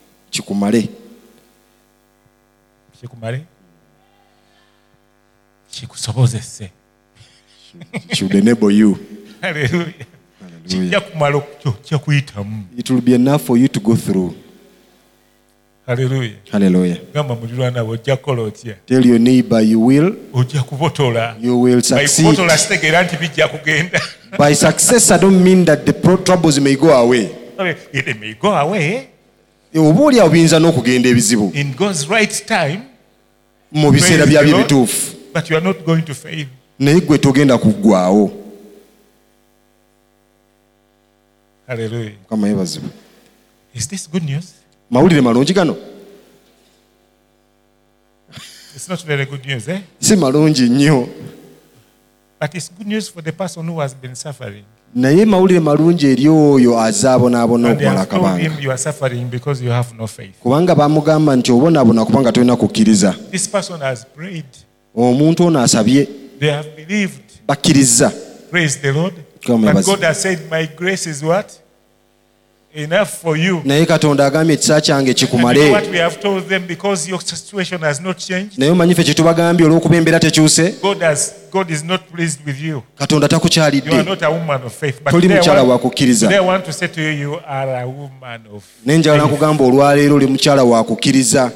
kikumale. Kikumale? kikusobozese. Should enable you. Hallelujah. Kijja kumala okuyitamu. It will be enough for you to go through. Hallelujah. Hallelujah. Gamba muliraana ojja kukola otya? Tell your neighbor you will. Ojja kubotola. You will succeed. Kubotola sitegeera nti bijja kugenda. By success, I don't mean that the troubles may go away. It may go away. Oba oli abiyinza n'okugenda ebizibu In God's right time. mu biseera byabyo ebituufu. But you are not going to fail. Naye gwe togenda kuggwaawo. Hallelujah. Mukama yeebazibwe. Is this good news? Mawulire malungi gano? It's not very good news, eh? Si malungi nnyo. But it's good news for the person who has been suffering. Naye mawulire malungi eri oyo azaabonaabona And they okumala have told akabanga. him you are suffering because you have no faith. Kubanga bamugamba nti obonaabona kubanga tolina kukkiriza. This person has prayed. Omuntu ono asabye, They have believed. bakkiriza. Praise the Lord. Come But on, God has said, my grace is what? Enough for you. Naye Katonda agambye ekisa kyange And you know kikumale. what we have told them, because your situation has not changed. Naye omanyi ffe kye tubagambye olw'okuba embeera tekyuse, God is not pleased with you. Katonda You are takukyalidde. not a woman of faith. But Toli today mukyala wa I kukkiriza. want to say to you, you are a woman of Naye njagala faith. nkugamba olwaleero oli mukyala wa kukkiriza.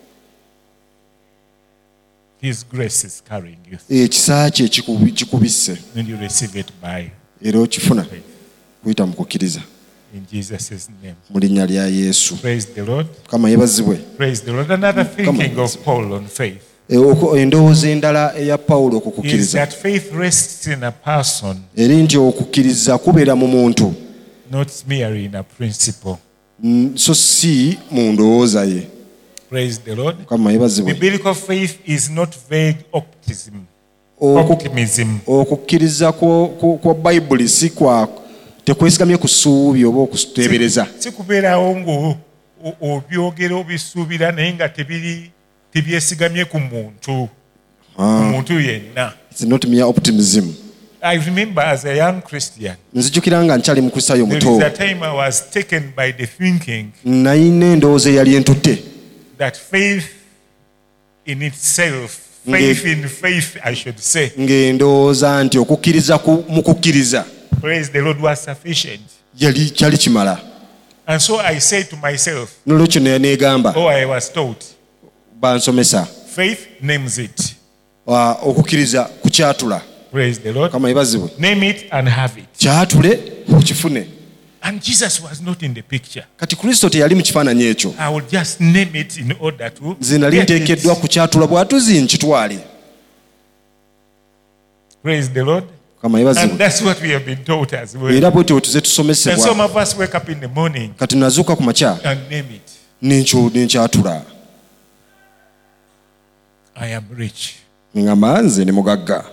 His grace is carrying you. Ekisa kye kikubisse And you receive it by era okifuna kuyita mu kukkiriza in Jesus' name. mu linnya lya Yesu. Praise the Lord. Mukama yeebazibwe. Praise the Lord. Another thinking of Paul on faith Endowooza endala eya Pawulo ku is kukkiriza that faith rests in a person, eri nti okukkiriza kubeera mu muntu not merely in a principle. so si mu ndowooza ye. Praise the Lord. Mukama yeebazibwe. Biblical faith is not vague optimism. Okukkiriza kwa Bayibuli si kwa tekwesigamye ku ssuubi oba okuteebereza. Si kubeerawo ng'obyogera obisuubira naye nga tebyesigamye ku muntu yenna. It's not mere optimism. I remember as a young Christian, Nzijukira nga nkyali mukristaayo there muto, is a time I was taken by the thinking nalina endowooza eyali entutte that faith in itself, faith in faith, I should say, ng'endowooza nti okukkiriza mu kukkiriza praise the Lord, was sufficient. kyali kimala. And so I said to myself, Nolwekyo neegamba I was taught, bansomesa faith names it. okukkiriza kukyatula. Praise the Lord. Kama ibazibwe. Name it and have it. Kyatule okifune. And Jesus was not in the picture. Kati Kristo teyali mu kifaananyi ekyo. I will just name it in order to Nze nali nteekeddwa kukyatula bw'atuzi nkitwale. Praise the Lord. Kama And ibazibwe. that's what we have been taught as well. Era bwe tuze And some tusomesebwa. of us wake up in the morning Kati nazuuka ku makya and name it. nenkyatula. I am rich. Ngamba nze ne mugagga.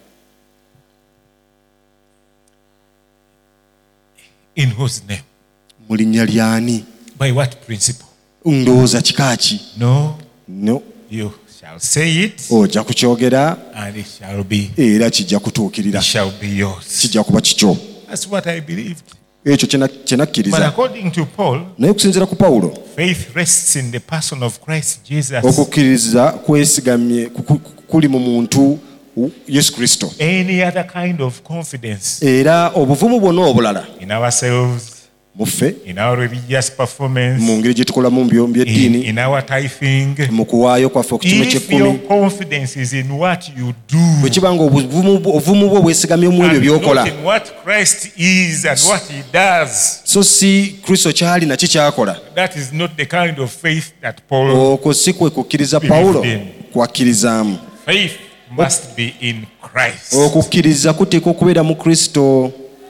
In whose name? Mu linnya ly'ani? By what principle? Ndowooza kika ki? No, No. you shall say it Ojja kukyogera and it shall be. era kijja kutuukirira. It shall be yours. Kijja kuba kikyo. That's what I believed. Ekyo kye But nakkiriza. according to Paul, Naye okusinziira ku Pawulo, faith rests in the person of Christ Jesus. okukkiriza kwesigamye kuli mu muntu Yesu Kristo. Any other kind of confidence Era obuvumu bwonna obulala in ourselves, mu ffe, in our religious performance, mu ngeri gye tukolamu mu byeddiini, in our tithing, mu kuwaayo kwaffe ku kimu if ky'ekkumi, your confidence is in what you do bwe kiba nga obuvumu bwo bwesigamye mu ebyo and by'okola, not in what Christ is and what he does, so si Kristo kyali naki kyakola, that is not the kind of faith that Paul. okwo si kwe kukkiriza Pawulo kwakkirizaamu. Faith must be in Christ. Okukkiriza kuteekwa okubeera mu Kristo.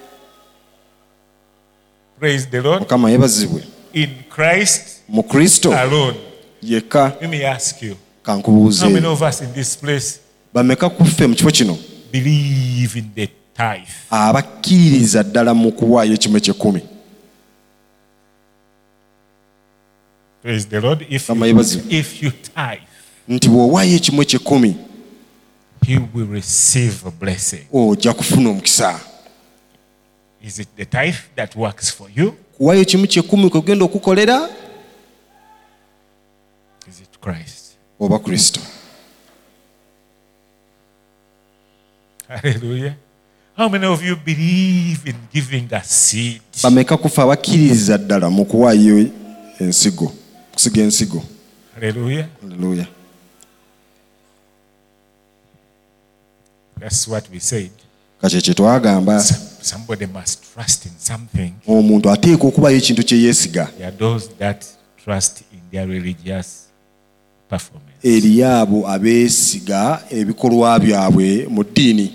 Praise the Lord. Mukama yeebazibwe. In Christ Mu Kristo alone. yekka. Let me ask you, how Kankubuuze, many of us in this place bameka ku ffe mu kifo kino believe in the tithe? abakkiriza ddala mu kuwaayo ekimu eky'ekkumi? Praise the Lord. If Kama yeebazibwe. if you tithe, Nti bw'owaayo ekimu eky'ekkumi he will receive a blessing. ojja kufuna omukisa. Is it the tithe that works for you? Kuwaayo ekimu ky'ekkumi kwe kugenda okukolera Is it Christ? oba Kristo? Hallelujah. How many of you believe in giving a seed? bameka kufa abakkiririza ddala mu kuwaayo ensigo kusiga ensigo. Hallelujah. Haleluya. That's what we said. Kati kye twagamba Somebody must trust in something. omuntu ateeka okubayo ekintu kye yeesiga. There are those that trust in their religious performance. Eri abo abeesiga ebikolwa byabwe mu ddiini.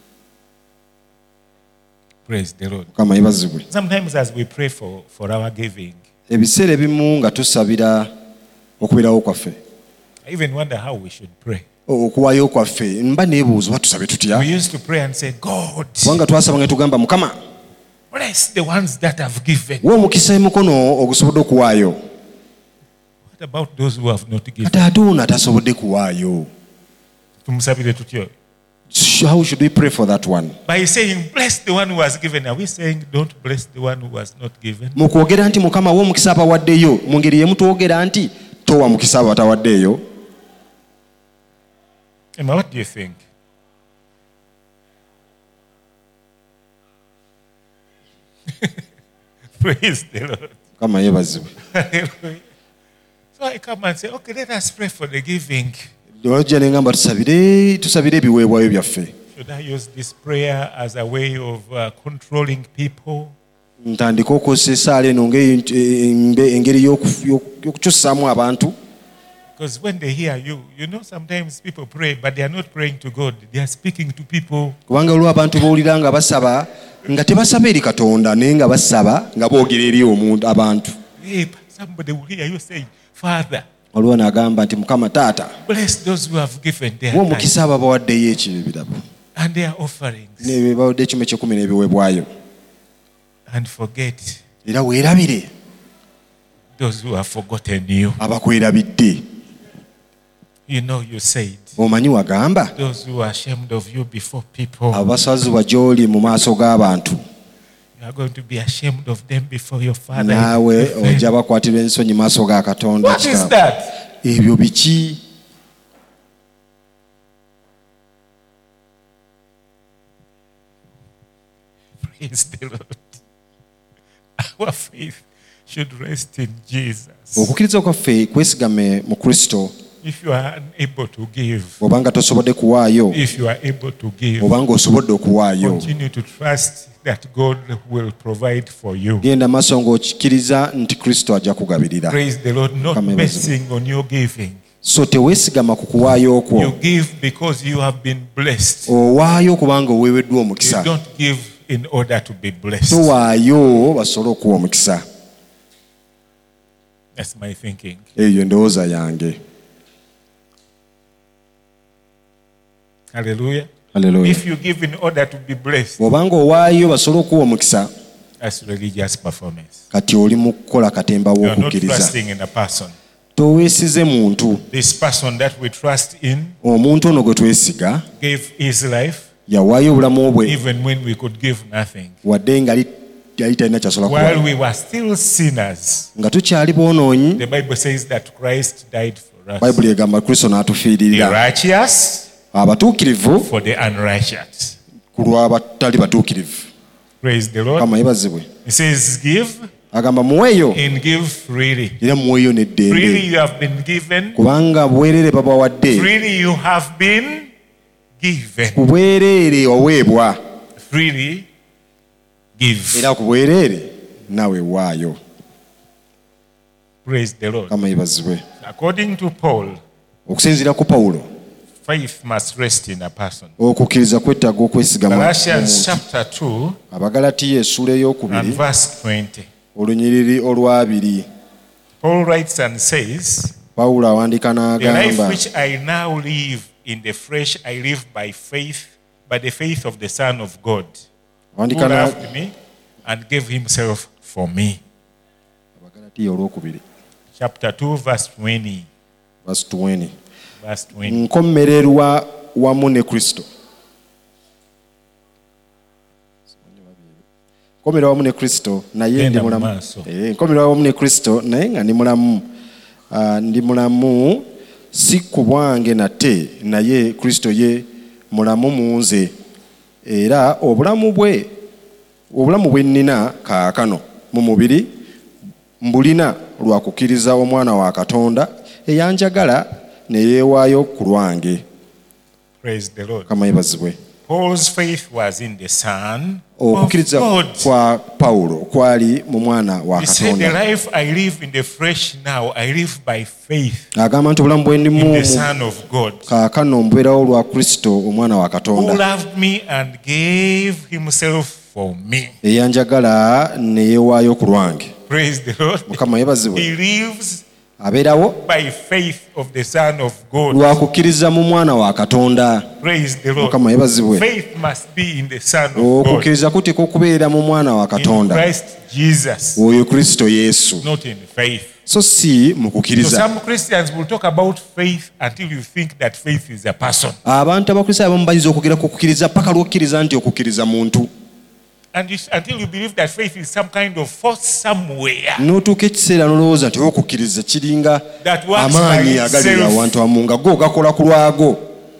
Praise the Lord. Mukama yebazibwe. Sometimes as we pray for our giving, Ebiseera ebimu nga tusabira okubeerawo kwaffe, I even wonder how we should pray. okuwaayo kwaffe, mba neebuuza tusabe tutya. We used to pray and say, God, Kubanga twasaba nga tugamba Mukama bless the ones that have given. wa omukisa emikono ogusobodde okuwaayo. What about those who have not given? Ate ate ono atasobodde kuwaayo. Tumusabire tutyo. How should we pray for that one? By saying, bless the one who has given, are we saying, don't bless the one who has not given? Mu kwogera nti Mukama wa omukisa abawaddeyo, mu ngeri yemu twogera nti towa mukisa abo batawaddeyo. Emma, what do you think? Praise the Lord. Mukama yeebazibwe. Hallelujah. So I come and say, okay, let us pray for the giving. Olwajja ne ngamba tusabire ebiweebwayo byaffe. Should I use this prayer as a way of controlling people? Ntandika okozesa essaala eno engeri y'okukyusaamu abantu. Because when they hear you, you know, sometimes people pray, but they are not praying to God. They are speaking to people. Kubanga olwo abantu bawulira nga basaba nga tebasaba eri Katonda naye nga basaba nga boogera eri abantu. Hey, somebody will hear you saying, Father, Olwo n'agamba nti Mukama Taata bless those who have given their wa time omukisa abo abawaddeyo ebirabo and their offerings, ne bawadde ekimu ekyekumi n'ebiweebwayo, and forget era weerabire those who have forgotten you. abakwerabidde. You know, you said, Omanyi wagamba those who are ashamed of you before people, abasazibwa gy'oli mu maaso g'abantu, you are going to be ashamed of them before your Father. naawe ojja bakwatirwa ensonyi maaso ga Katonda. What is that? Ebyo biki? Praise the Lord. Our faith should rest in Jesus. Okukkiriza kwaffe kwesigame mu Kristo. If you are unable to give, Obanga tosobodde kuwaayo, if you are able to give, obanga osobodde okuwaayo, continue to trust that God will provide for you. genda maaso ng'okikkiriza nti Kristo ajja kugabirira. Praise the Lord. Not Amen. basing on your giving. So teweesigama ku kuwaayo You okwo. give because you have been blessed. Owaayo kubanga oweeweddwa You omukisa. don't give in order to be blessed. Towaayo basobole okuwa omukisa. That's my thinking. Eyo ndowooza yange. Hallelujah. Hallelujah. If you give in order to be blessed, Bw'obanga owaayo basobole okuwa omukisa, that's religious performance. kati oli mu kukola katemba You are not w'okukkiriza. trusting in a person. Toweesize muntu. This person that we trust in Omuntu ono gwe twesiga gave his life yawaayo obulamu bwe even when we could give nothing. wadde nga yali talina kyasobola While kuwa. we were still sinners, Nga tukyali boonoonyi, the Bible says that Christ died for us. Bayibuli egamba Kristo The n'atufiiririra. righteous Abatuukirivu for the unrighteous. ku lw'abatali batuukirivu. Praise the Lord. Kama yebazibwe. He says, give Agamba muweeyo and give freely. era muweeyo n'eddembe. Freely you have been given. Kubanga bwereere babawadde, Freely you have been given. ku bwereere waweebwa, Freely give. era ku bwereere nawe waayo. Praise the Lord. Kama yebazibwe. According to Paul, Okusinziira ku Pawulo, faith must rest in a person. okukkiriza kwetaaga okwesigama. Galatians chapter 2 Abagalatiya essula and ey'okubiri verse 20. olunyiriri olwabiri. Paul writes and says, Pawulo awandiika the life n'agamba, which I now live in the flesh, I live by faith, by the faith of the Son of God, who awandiika loved me and gave himself for me. Abagalatiya olwokubiri Chapter 2, verse 20. verse 20. Verse 20. Nkomererwa wamu ne Kristo. Nkomererwa wamu ne Kristo naye ndi Genda mulamu. mu maaso. Nkomererwa wamu ne Kristo naye nga ndi mulamu. Ndi mulamu si ku bwange nate naye Kristo ye mulamu mu nze. era obulamu bwe nnina kaakano mu mubiri mbulina lwa kukkiriza omwana wa Katonda eyanjagala ne yeewaayo ku lwange. Praise the Lord. Kama yebazibwe. Paul's faith was in the Son of Okukkiriza God. kwa Pawulo kwali mu mwana wa He said, the Katonda. life I live in the flesh now, I live by faith Agamba nti obulamu bwe in ndimu the Son of God, kaakano mbubeerawo lwa Kristo omwana wa who Katonda loved me and gave himself for me. eyanjagala ne yeewaayo ku lwange. Praise the Lord. Mukama yebazibwe. He lives Abeerawo by faith of the Son of God. lwa kukkiriza mu mwana wa Katonda. Praise the Lord. Mukama yebazibwe. Faith must be in the Son of God, Okukkiriza kuteekwa okubeera mu mwana wa in Katonda. Christ Jesus, Oyo Kristo Yesu. not in faith. So si mu So kukkiriza. some Christians will talk about faith until you think that faith is a person. Abantu abakristaayo abamu bayinza okwogera ku kukkiriza paka lw'okkiriza nti okukkiriza muntu. And until you believe that faith is some kind of force somewhere N'otuuka ekiseera n'olowooza nti okukkiriza kiringa that works amaanyi by agali itself. awantu amu nga go gakola ku lwago.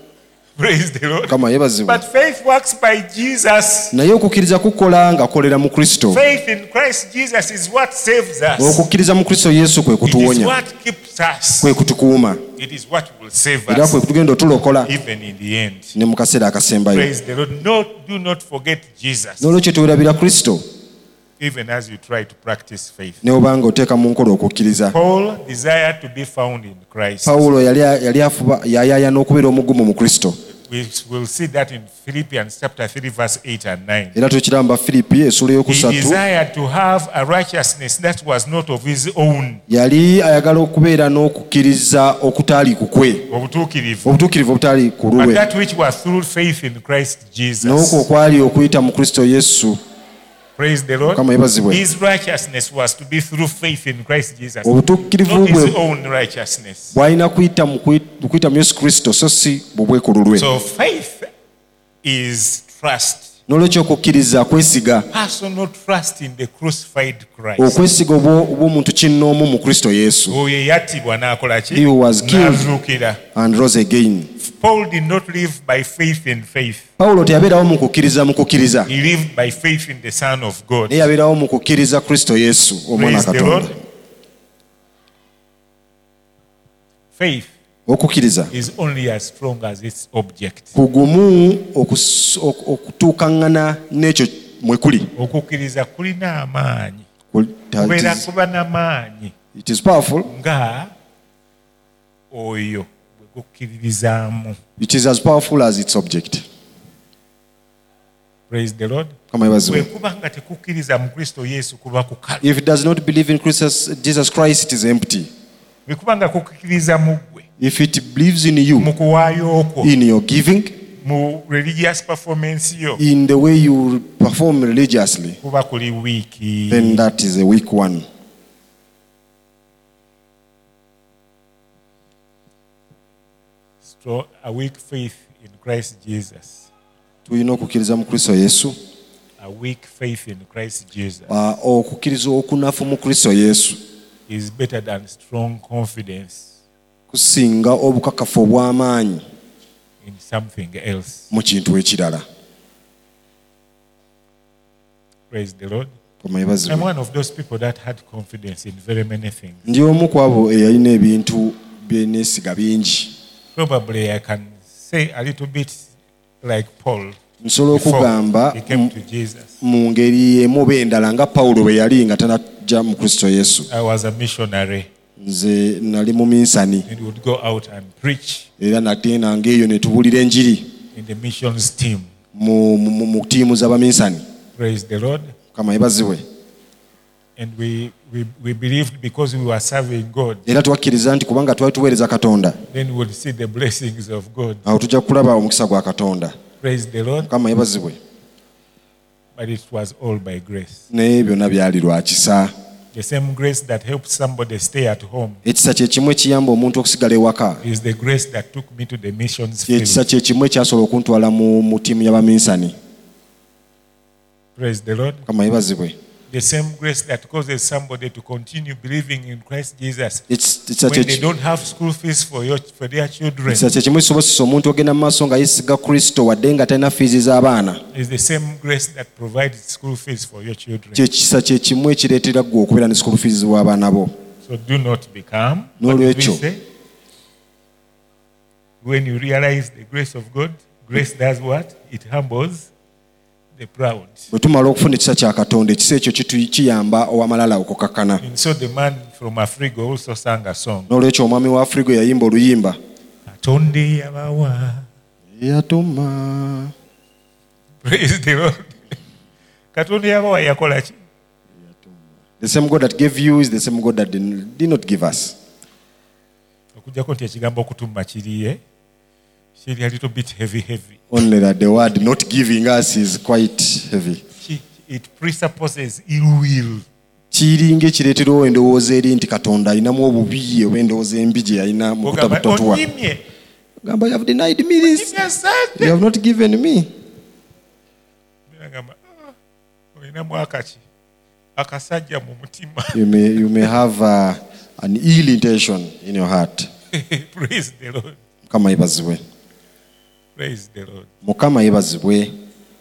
Praise the Lord. Mukama yebazibwe. But faith works by Jesus. Naye okukkiriza kukola ng'akolera mu Kristo. Faith in Christ Jesus is what saves us. Okukkiriza mu Kristo Yesu kwe It is kutuwonya, what keeps us. kwe kutukuuma, It is what will save era kwe us kutugenda otulokola even in the end. ne mu kaseera akasembayo. Praise the Lord. No, do not forget Jesus, N'olwekyo tewerabira Kristo even as you try to practice faith. ne obanga oteeka mu nkola okukkiriza. Paul desired to be found in Christ. Pawulo yali afuba yayaaya n'okubeera omugumu mu Kristo. We will see that in Philippians chapter 3, verse 8 and 9. Era tukiraba Filipi essula He eyokusatu. desired to have a righteousness that was not of his own. Yali ayagala okubeera n'okukkiriza okutaali kukwe, Obutuukirivu. obutuukirivu obutaali ku But lulwe, that which was through faith in Christ Jesus. n'okwo okwali okuyita mu Kristo Yesu. Praise the Lord. Mukama yebazibwe. His righteousness was to be through faith in Christ Jesus. Obutuukirivu Not bwe his own righteousness. bw'alina kuyita mu Yesu Kristo so si bubwe ku lulwe. So faith is trust. N'olwekyo okukkiriza kwesiga, Personal trust in the crucified Christ. okwesiga obw'omuntu kinnoomu mu Kristo Yesu. Oyo eyattibwa n'akola ki? He was killed N'azuukira. and rose again. Paul did not live by faith in faith. Pawulo teyabeerawo mu kukkiriza, He lived by faith in the Son of God. naye yabeerawo mu kukkiriza Kristo Yesu omwana wa Praise the Lord. Katonda. Faith Okukkiriza is only as strong as its object. kugumu okutuukaŋŋana n'ekyo mwe kuli. Okukkiriza kulina amaanyi. Kubeera kuba n'amaanyi It is powerful. nga oyo bwe gukkiririzaamu. It is as powerful as its object. Praise the Lord. Kama yebazibwe. Bwe kuba nga tekukkiriza mu Kristo Yesu kuba kukalu. If it does not believe in Jesus Christ, it is empty. Bwe kuba nga kukkiriza mu ggwe, If it believes in you, mu kuwaayo okwo, in your giving, mu religious performance yo, in the way you perform religiously, kuba kuli wiiki. then that is a weak one. A weak faith in Christ Jesus. Tulina okukkiriza mu Kristo Yesu. A weak faith in Christ Jesus Okukkiriza okunafu mu Kristo Yesu is better than strong confidence kusinga obukakafu obw'amaanyi in something else. mu kintu ekirala. Praise the Lord. Kama I'm yebazibwe. one of those people that had confidence in very many things. Ndi omu ku abo eyalina ebintu byeneesiga bingi. Probably I can say a little bit like Paul Nsobola before okugamba he came to Jesus. mu ngeri emu oba endala nga Pawulo bwe yali nga tanajja mu Kristo Yesu. I was a missionary Nze nali mu minsani and would go out and preach era nate nange eyo ne tubuulira enjiri in the missions team. mu ttiimu z'abaminsani. Praise the Lord. Kama yebazibwe. And we believed because we were serving God, Era twakkiriza nti kubanga twali tuweereza Katonda, then we would see the blessings of God. awo tujja kulaba omukisa gwa Katonda. Praise the Lord. Kama yebazibwe. But it was all by grace. Naye byonna byali lwa kisa. The same grace that helps somebody stay at home Ekisa kye kimu ekiyamba omuntu okusigala ewaka. is the grace that took me to the missions Ekisa field. kye kimu ekyasobola okuntwala mu ttiimu y'abaminsani. Praise the Lord. Kama yebazibwe. The same grace that causes somebody to continue believing in Christ Jesus It's when they don't have school fees for their children kimu kisobozesa omuntu ogenda mu maaso nga yeesiga kristo wadde nga talina fiizi z'abaana is the same grace that provides school fees for your children. kyekisa kye kimu ekireetera ggwe okubeera ne school fees w'abaana bo. So do not become. N'olwekyo when you realize the grace of God, grace does what? It humbles the proud. bwe tumala okufuna ekisa kya katonda ekisa ekyo kiyamba owamalala okukakkana. And so the man from Afrigo also sang a song. N'olwekyo omwami wa Afrigo yayimba oluyimba Katonde yabawa. yatuma. Praise the Lord. Katonde yabawa yakola ki? The same God that gave you is the same God that did not give us. Okujjako nti ekigambo okutuma kiri a little bit heavy. Only that the word not giving us is quite heavy. It presupposes ill will. Kiringa ekireetera endowooza eri nti katonda alinamu obubi oba endowooza embi gye yalina mu kutabutotuwa. Gamba, you have denied me this. You have not given me. Olinamu akaki akasajja mu mutima. You may have an ill intention in your heart. Praise the Lord. Mukama yebazibwe. Praise the Lord. Mukama yebazibwe.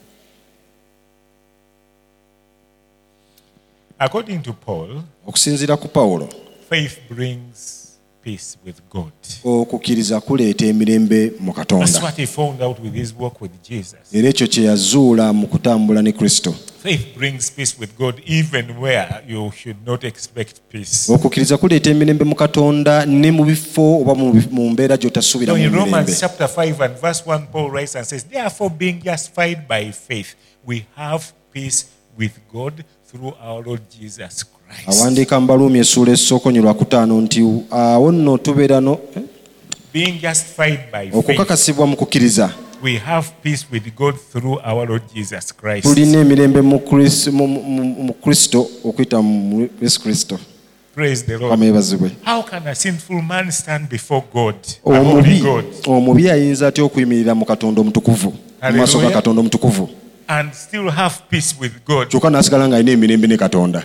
According to Paul, okusinziira ku Pawulo, faith brings peace with God. okukkiriza kuleeta emirembe mu That's Katonda. what he found out with his walk with Jesus. Era ekyo kye yazuula mu kutambula ne Kristo. Faith brings peace with God even where you should not expect peace. okukkiriza kuleeta emirembe mu Katonda ne mu bifo oba mu mbeera gy'otasuubira So mu in mirembe. Romans chapter 5 and verse 1, Paul writes and says, therefore being justified by faith, we have peace with God through our Lord Jesus Christ. Awandiika mu Baluumi essuula esooka nyo lwakutaano nti awo nno tubeera Being justified by faith, okukakasibwa mu kukkiriza. we have peace with God through our Lord Jesus Christ. Tulina emirembe mu Kristo okuyita mu Yesu Kristo. Praise the Lord. Mukama yebazibwe. How can a sinful man stand before God, a holy God, omubi ayinza atya okuyimirira mu Katonda omutukuvu, mu maaso ga Katonda omutukuvu, and still have peace with God? kyokka n'asigala ng'alina emirembe ne Katonda?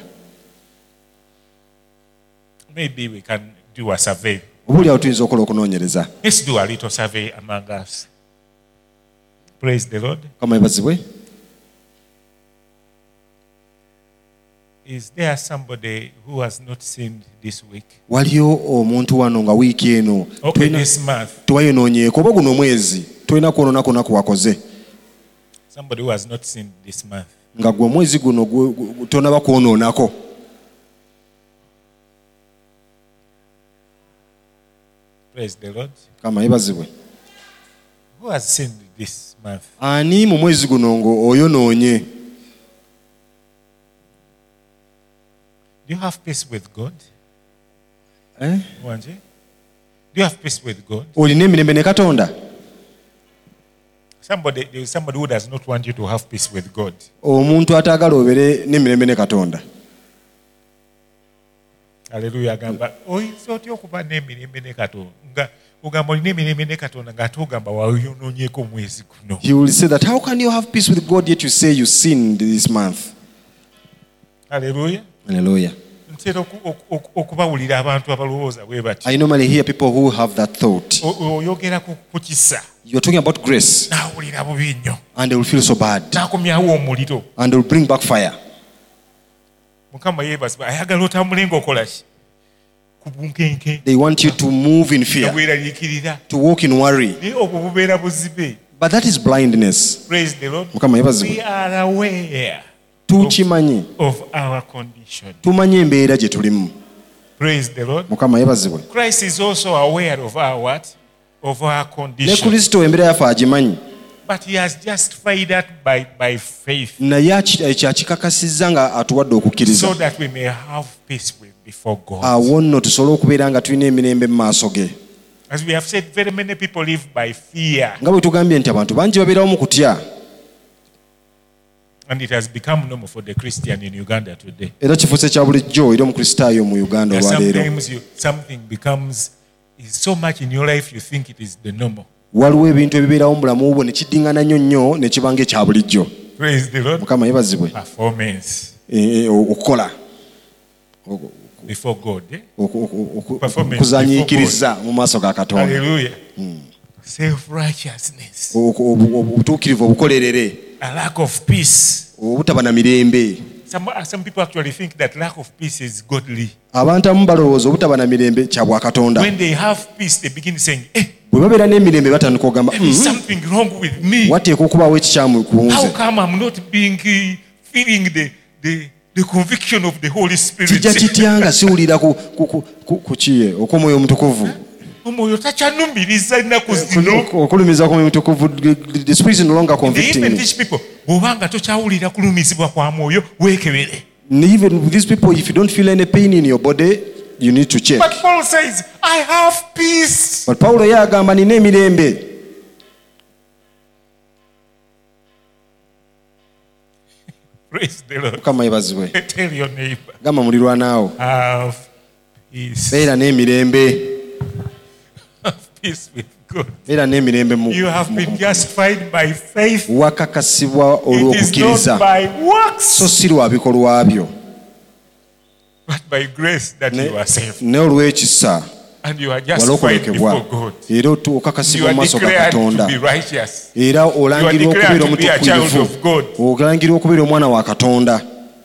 Maybe we can do a survey. Obuulyawo tuyinza okukola okunoonyereza. Let's do a little survey among us. Praise the Lord. Mukama yebazibwe. Is there somebody who has not sinned this week? Waliyo omuntu wano nga wiiki eno Okay, this month. tewayonoonyeeko oba guno omwezi tolina kwonoona kwonna kwe wakoze, Somebody who has not sinned this month. nga gwe omwezi guno tonaba kwonoonako. Praise the Lord. Mukama yebazibwe. Who has sinned this month? Ani mu mwezi guno ng'oyonoonye? Do you have peace with God? Eh? Wanje? Do you have peace with God? Olina emirembe ne Katonda? There is somebody who does not want you to have peace with God. Omuntu ataagala obeere n'emirembe ne Katonda. Hallelujah. Agamba oyinza otya okuba n'emirembe ne Katonda ogamba olina emirembe ne Katonda ng'ate ogamba wayonoonyeeko omwezi guno. He will say that, how can you have peace with God yet you say you sinned this month? Hallelujah. Hallelujah. Ntera okubawulira abantu abalowooza bwe bati. I normally hear people who have that thought. Oyogera ku kisa You are talking about grace n'awulira bubi nnyo and they will feel so bad n'akomyawo omuliro. and they will bring back fire. Mukama yeebazibwa ayagala otambule ng'okola ki ku bunkenke They want you to move in fear, bweraliikirira to walk in worry. naye obwo bubeera buzibe. But that is blindness. Praise the Lord. Mukama yebazibwe. We are aware Tukimanyi. of our condition. Tumanyi embeera gye tulimu. Praise the Lord. Mukama yebazibwe. Christ is also aware of our what? Of our Ne condition. Kristo embeera yaffe agimanyi. But he has justified that by faith Naye kyakikakasizza nga atuwadde okukkiriza. so that we may have peace before God. Awo nno tusobole okubeera nga tulina emirembe mu maaso ge. As we have said, very many people live by fear. Nga bwe tugambye nti abantu bangi babeerawo mu kutya. And it has become normal for the Christian in Uganda today. Era kifuuse kya bulijjo eri omukristaayo mu Uganda That olwaleero. sometimes something becomes is so much in your life you think it is the normal. Waliwo ebintu ebibeerawo mu bulamu bwo ne kiddiŋŋana nnyo nnyo ne kiba ng'ekya bulijjo. Praise the Lord. Mukama yebazibwe. Performance. okukola before God. okuzanyiikiriza mu maaso ga Katonda. Hallelujah. Self-righteousness. Obutuukirivu obukolerere. A lack of peace. Obutaba na mirembe. Some people actually think that lack of peace is godly. Abantu abamu balowooza obutaba na mirembe kya bwa Katonda. When they have peace, they begin saying, bwe babeera n'emirembe batandika okugamba something wrong with me. wateeka okubaawo ekikyamu ku nze. How come I'm not feeling the conviction of the Holy Spirit? Kijja kitya nga siwulira ku kiye okw'omwoyo omutukuvu. Omwoyo takyanumiriza ennaku zino. Okulumiza kw'omwoyo omutukuvu, the Spirit is no longer convicting Even me. these people, bw'obanga tokyawulira kulumizibwa kwa mwoyo, weekebere. Even with these people, if you don't feel any pain in your body, you need to check. But Paul says, I have peace. But Paulo yagamba nina emirembe. Praise the Lord. Mukama yebazibwe. Tell your neighbor, Gamba mulirwanaawo. have peace. Beera n'emirembe. Have peace with God. Beera n'emirembe mu. You have been justified by faith. Wakakasibwa It is olw'okukkiriza. not by works, So si lwa bikolwa byo. but by grace that you are saved. Ne olw'ekisa And you are justified before walokolekebwa. God. Era You okakasibwa are mu maaso ga declared to Katonda. be righteous. Era You are olangirwa declared okubeera to be a child omutuukirivu. of God. Olangirwa okubeera omwana wa Katonda.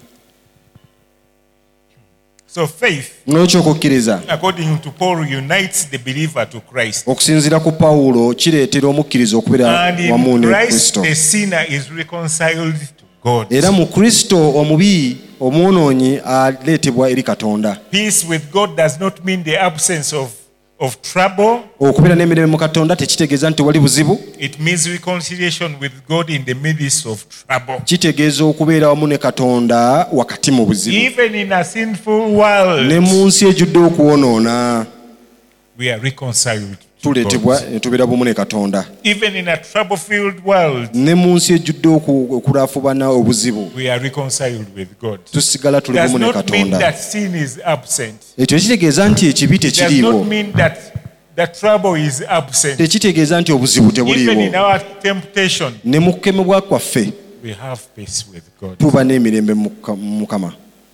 So faith, N'ekyo okukkiriza. according to Paul, unites the believer to Christ. Okusinziira ku Pawulo kireetera omukkiriza okubeera And in wamu ne Christ, Kristo. the sinner is reconciled to God. Era mu Kristo omubi omwonoonyi aleetebwa eri Katonda. Peace with God does not mean the absence of trouble. Okubeera n'emirembe mu Katonda tekitegeeza nti wali buzibu. It means reconciliation with God in the midst of trouble. Kitegeeza okubeera wamu ne Katonda wakati mu buzibu. Even in a sinful world, Ne mu nsi ejjudde okwonoona we are reconciled to tuleetebwa God. ne tubeera bumu ne Katonda. Even in a trouble-filled world, Ne mu nsi ejjudde okulaafubana obuzibu we are reconciled with God. tusigala tuli Does bumu ne not mean Katonda. that sin is absent. Ekyo tekitegeeza nti ekibi Does tekiriiwo. not mean that trouble is absent. Tekitegeeza nti obuzibu Even in tebuliiwo. our temptation, Ne mu kukemebwa kwaffe we have peace with God. tuba n'emirembe mu Mukama.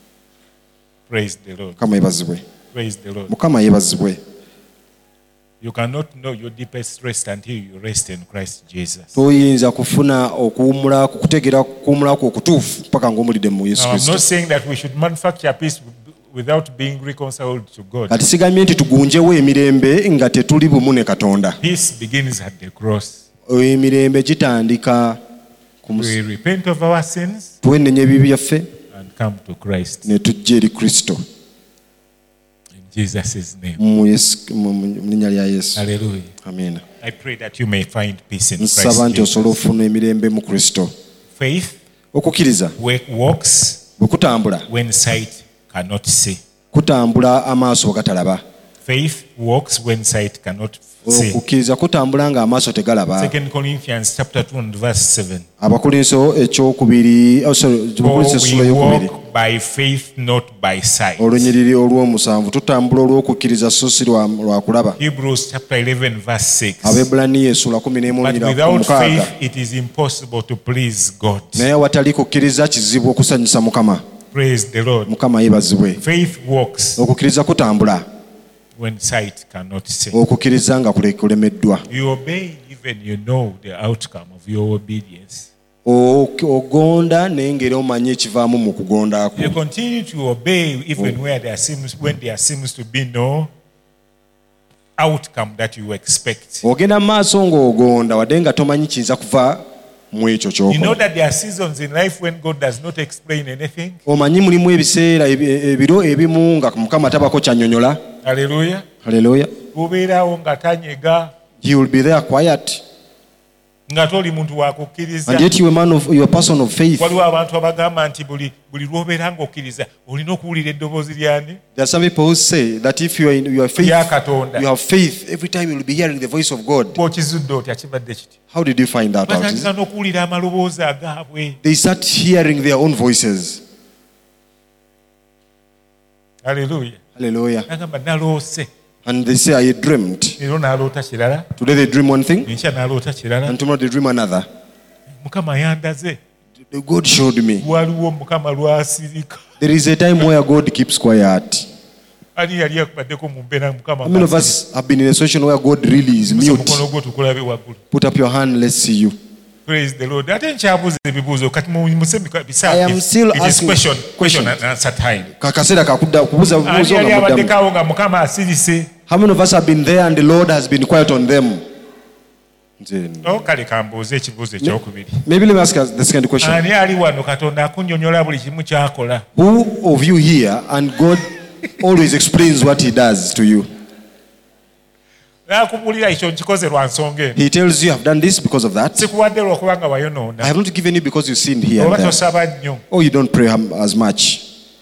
Praise the Lord. Mukama yeebazibwe. Praise the Lord. Mukama yeebazibwe. You cannot know your deepest rest until you rest in Christ Jesus. Toyinza kufuna okuwummula kutegeera kuwummula kwo okutuufu paka ng'omulidde mu Yesu Now, I'm Kristo. not saying that we should manufacture peace without being reconciled to God. Kati sigambye nti tugunjewo emirembe nga tetuli bumu ne Katonda. Peace begins at the cross. Emirembe gitandika ku We repent of our sins twenenya ebibi byaffe and come to Christ. ne tujja eri Kristo In Jesus' name. mu linnya lya Yesu. Hallelujah. Amiina. I pray that you may find peace in Christ Nsaba nti Jesus. osobola okufuna emirembe mu Kristo. Faith Okukkiriza walks bwe kutambula, when sight cannot see. kutambula amaaso gatalaba. Faith walks when sight cannot see. Okukkiriza kutambula ng'amaaso tegalaba. 2 Corinthians chapter 2 and verse 7. Abakolinso ekyokubiri, Abakolinso essula We eyokubiri walk by faith, not by sight. olunyiriri olw'omusanvu. Tutambula olw'okukkiriza so si lwa kulaba. Hebrews chapter 11 verse 6. Abaebbulaniya essula 11 But onyira without ku 6. faith it is impossible to please God. Naye awatali kukkiriza kizibu okusanyusa Mukama. Praise the Lord. Mukama yeebazibwe. Faith walks Okukkiriza kutambula, when sight cannot see. okukkiriza nga kulemeddwa. You obey even you know the outcome of your obedience. Ogonda naye ng'era omanye ekivaamu mu kugonda kwo. You continue to obey even when there seems to be no outcome that you expect. Ogenda mu maaso ng'ogonda wadde nga tomanyi kiyinza kuva mu ekyo You know ky'okola. that there are seasons in life when God does not explain anything. Omanyi mulimu ebiseera ebiro ebimu nga Mukama tabako kyannyonnyola. Hallelujah. Haleluya. Ubeerawo nga tanyega, He will be there quiet. nga toli muntu wa kukkiriza. And yet you are a person of faith. Waliwo abantu abagamba nti buli lw'obeera ng'okkiriza olina okuwulira eddoboozi lyani? There are some people who say that if you are faith, Lya Katonda. you have faith, every time you will be hearing the voice of God. Bw'okizudde otya kibadde kiti? How did you find that out? Batandika n'okuwulira amaloboozi agaabwe. They start hearing their own voices. Haleluya. Hallelujah. Nagamba naloose. And they say, I dreamed. Leero n'aloota kirala, Today they dream one thing, enkya n'aloota kirala. and tomorrow they dream another. Mukama yandaze. God showed me. waliwo mukama lwasirika There is a time where God keeps quiet. ani yali akubaddeko mu mbeera mukama How many of us have been in a situation where God really is mute? omukono gwo tukulabe waggulu. Put up your hand, let's see you. Praise the Lord. Ate nkyabuuza ebibuuzo kati muse I am still it is asking question questions. and answer time. Kaseera kubuuza Ani bubuuzo yali nga muddamu. abaddeko nga mukama asirise How many of us have been there and the Lord has been quiet on them? kale kambuuze ekibuuzo ekyokubiri. Maybe let me ask us the second question. Ani ali wano katonda akunnyonnyola buli kimu kyakola. Who of you here and God always explains what he does to you? Nakubulira ekyo nkikoze lwa nsonga eno. He tells you, I've done this because of that. Sikuwadde lw'okuba nga I wayonoona. have not given you because you sinned here and Oba there. tosaba nnyo. Or you don't pray as much.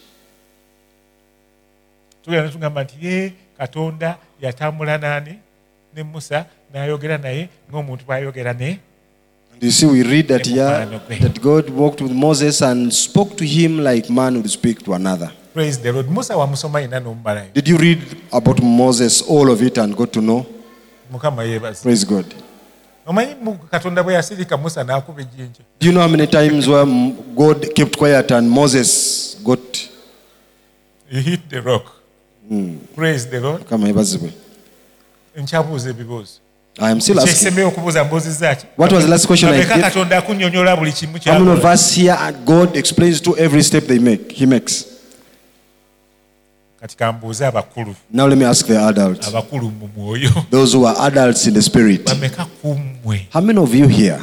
Tugenda tugamba nti katonda yatambula nani ne Musa n'ayogera naye ng'omuntu bw'ayogera ne. And you see, we read that here, that God walked with Moses and spoke to him like man would speak to another. Praise the Lord. Musa wamusoma yenna n'omumalayo. Did you read about Moses, all of it, and got to know? Mukama yeebaze. Praise God. Omanyi katonda bwe yasirika Musa n'akuba ejjinja. Do you know how many times where God kept quiet and Moses got... He hit the rock. Praise the Lord. Kama yebazibwe. Nkyabuuza ebibuuzo. I am still asking. Kyesembeyo okubuuza mbuuzizza ki? What was the last question I Ameka gave? katonda akunnyonnyola buli kimu How many of kyakola. us here, God explains to every step he makes? Kati kambuuze abakulu. Now let me ask the adults. Abakulu mu mwoyo. Those who are adults in the spirit. Bameka ku mmwe. How many of you here,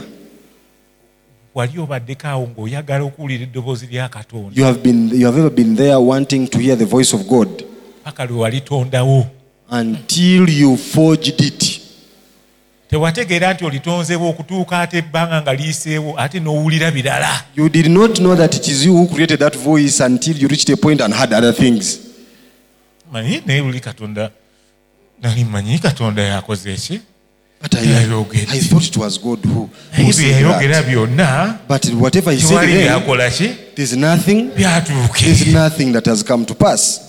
Wali obaddeko awo ng'oyagala okuwulira eddoboozi lya Katonda. you have ever been there wanting to hear the voice of God Paka lwe walitondawo. until you forged it? Tewategeera nti olitonzeewo okutuuka ate ebbanga nga liyiseewo ate n'owulira birala. You did not know that it is you who created that voice until you reached a point and had other things. Manyi naye luli Katonda nali manyi Katonda yakoze ki? But I thought it was God who Naye bye said yayogera that. byonna But whatever he said tewali there, byakola ki? there's nothing Byatuuke. that has come to pass.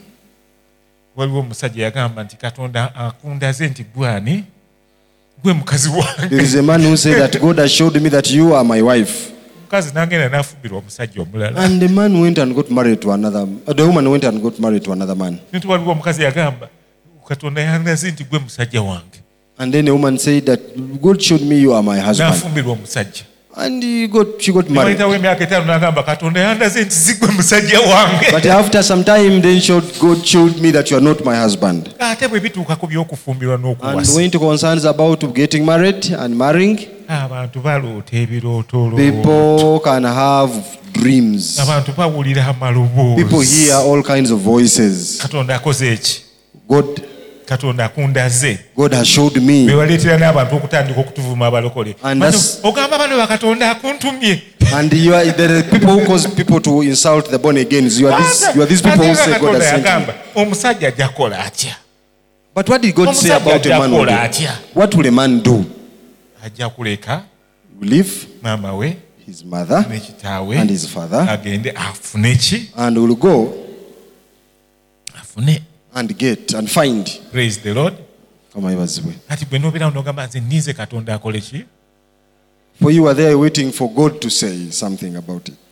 Waliwo omusajja yagamba nti Katonda akundaze nti gwani? Gwe mukazi wange. There is a man who said that God has showed me that you are my wife. Mukazi n'agenda n'afumbirwa omusajja omulala. And the man went and got married to another. The woman went and got married to another man. Nti waliwo omukazi yagamba Katonda yandaze nti gwe musajja wange. And then the woman said that God showed me you are my husband. N'afumbirwa omusajja. And she got married. Wayitawo emyaka 5 n'agamba Katonda yandaze nti si gwe musajja wange. But after some time, then God showed me that you are not my husband. Ate bwe bituuka ku by'okufumbirwa And n'okuwasa. when it concerns about getting married and marrying, Abantu baloota ebirootolo. people can have dreams. Abantu bawulira amaloboozi. People hear all kinds of voices. Katonda akoze eki? Katonda akundaze. God has showed me. Bewaleetera n'abantu okutandika okutuvuma abalokole. And Mano, that's- ogamba bano bakatonda akuntumye. And there are people who cause people to insult the born agains. You are these people who say God has sent me. Yagamba omusajja ajja kukola atya? But what did God say about a man? Will do? What will a man do? Ajja kuleka He will leave maama we his mother ne kitaawe and his father agende afune ki? and will go Afune. and get and find. Praise the Lord. Kama yebazibwe. Kati gwe n'obeera n'ogamba nze nnize Katonda akole ki? For you are there waiting for God to say something about it.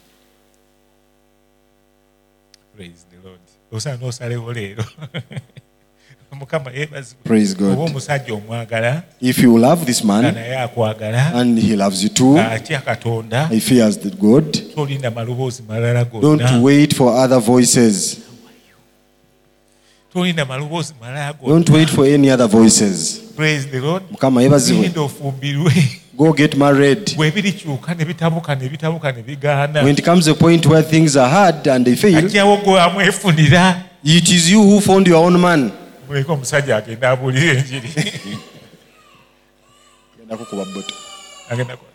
Praise the Lord. Osaana osalewo leero. Mukama yeebazibwe. Praise God. Oba omusajja omwagala If you love this nga man naye akwagala and he loves you too, atya Katonda he fears the God. tolinda maloboozi malala Don't gonna. wait for other voices. Tolinda maloboozi malala Don't gonna. wait for any other voices. Praise the Lord. Mukama yebazibwe. Genda ofumbirwe. Go get married. Bwe birikyuka ne bitabuka ne bigaana. When it comes to a point where things are hard and they fail, Ajjawo gwe amwefunira. it is you who found your own man. Muleke omusajja agenda abuulira enjiri. Agenda ku-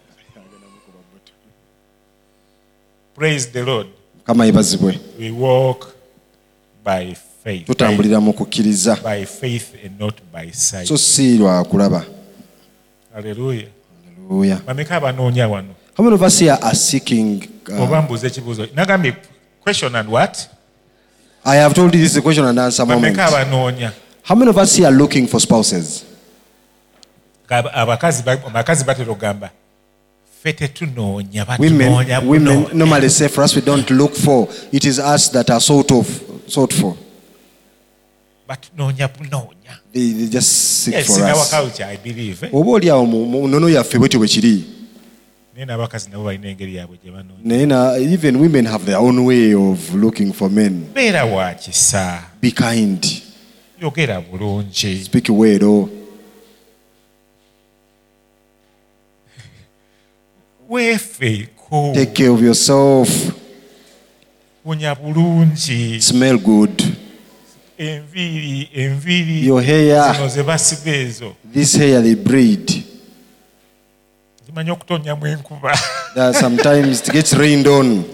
Praise the Lord. Mukama yebazibwe. We walk by faith. Tutambulira mu kukkiriza. By faith and not by sight. So si lwa kulaba. Hallelujah. Hallelujah. Bameka abanoonya wano. How many of us here are seeking? Oba mbuuza ekibuuzo. Nagambye question and what? I have told you this is a question and answer moment. Bameka abanoonya. How many of us here are looking for spouses? Abakazi batera okugamba ffe tetunoonya Women batunoonya normally say for us we don't look for. It is us that are sought for. batunoonya bunoonya. They just seek Yes, for in our us. culture, I believe. Oba oli awo mu nnono yaffe bwetyo bwe kiri. Naye n'abakazi nabo balina engeri yaabwe gye banoonya. Naye even women have their own way of looking for men. Beera wa kisa, Be kind. yogera bulungi. Speak well. Weefeeko, Take care of yourself. wunya bulungi. Smell good. Enviiri Your hair. zino ze basiba ezo This hair they braid. zimanyi okutonnyamu enkuba. That sometimes it gets rained on.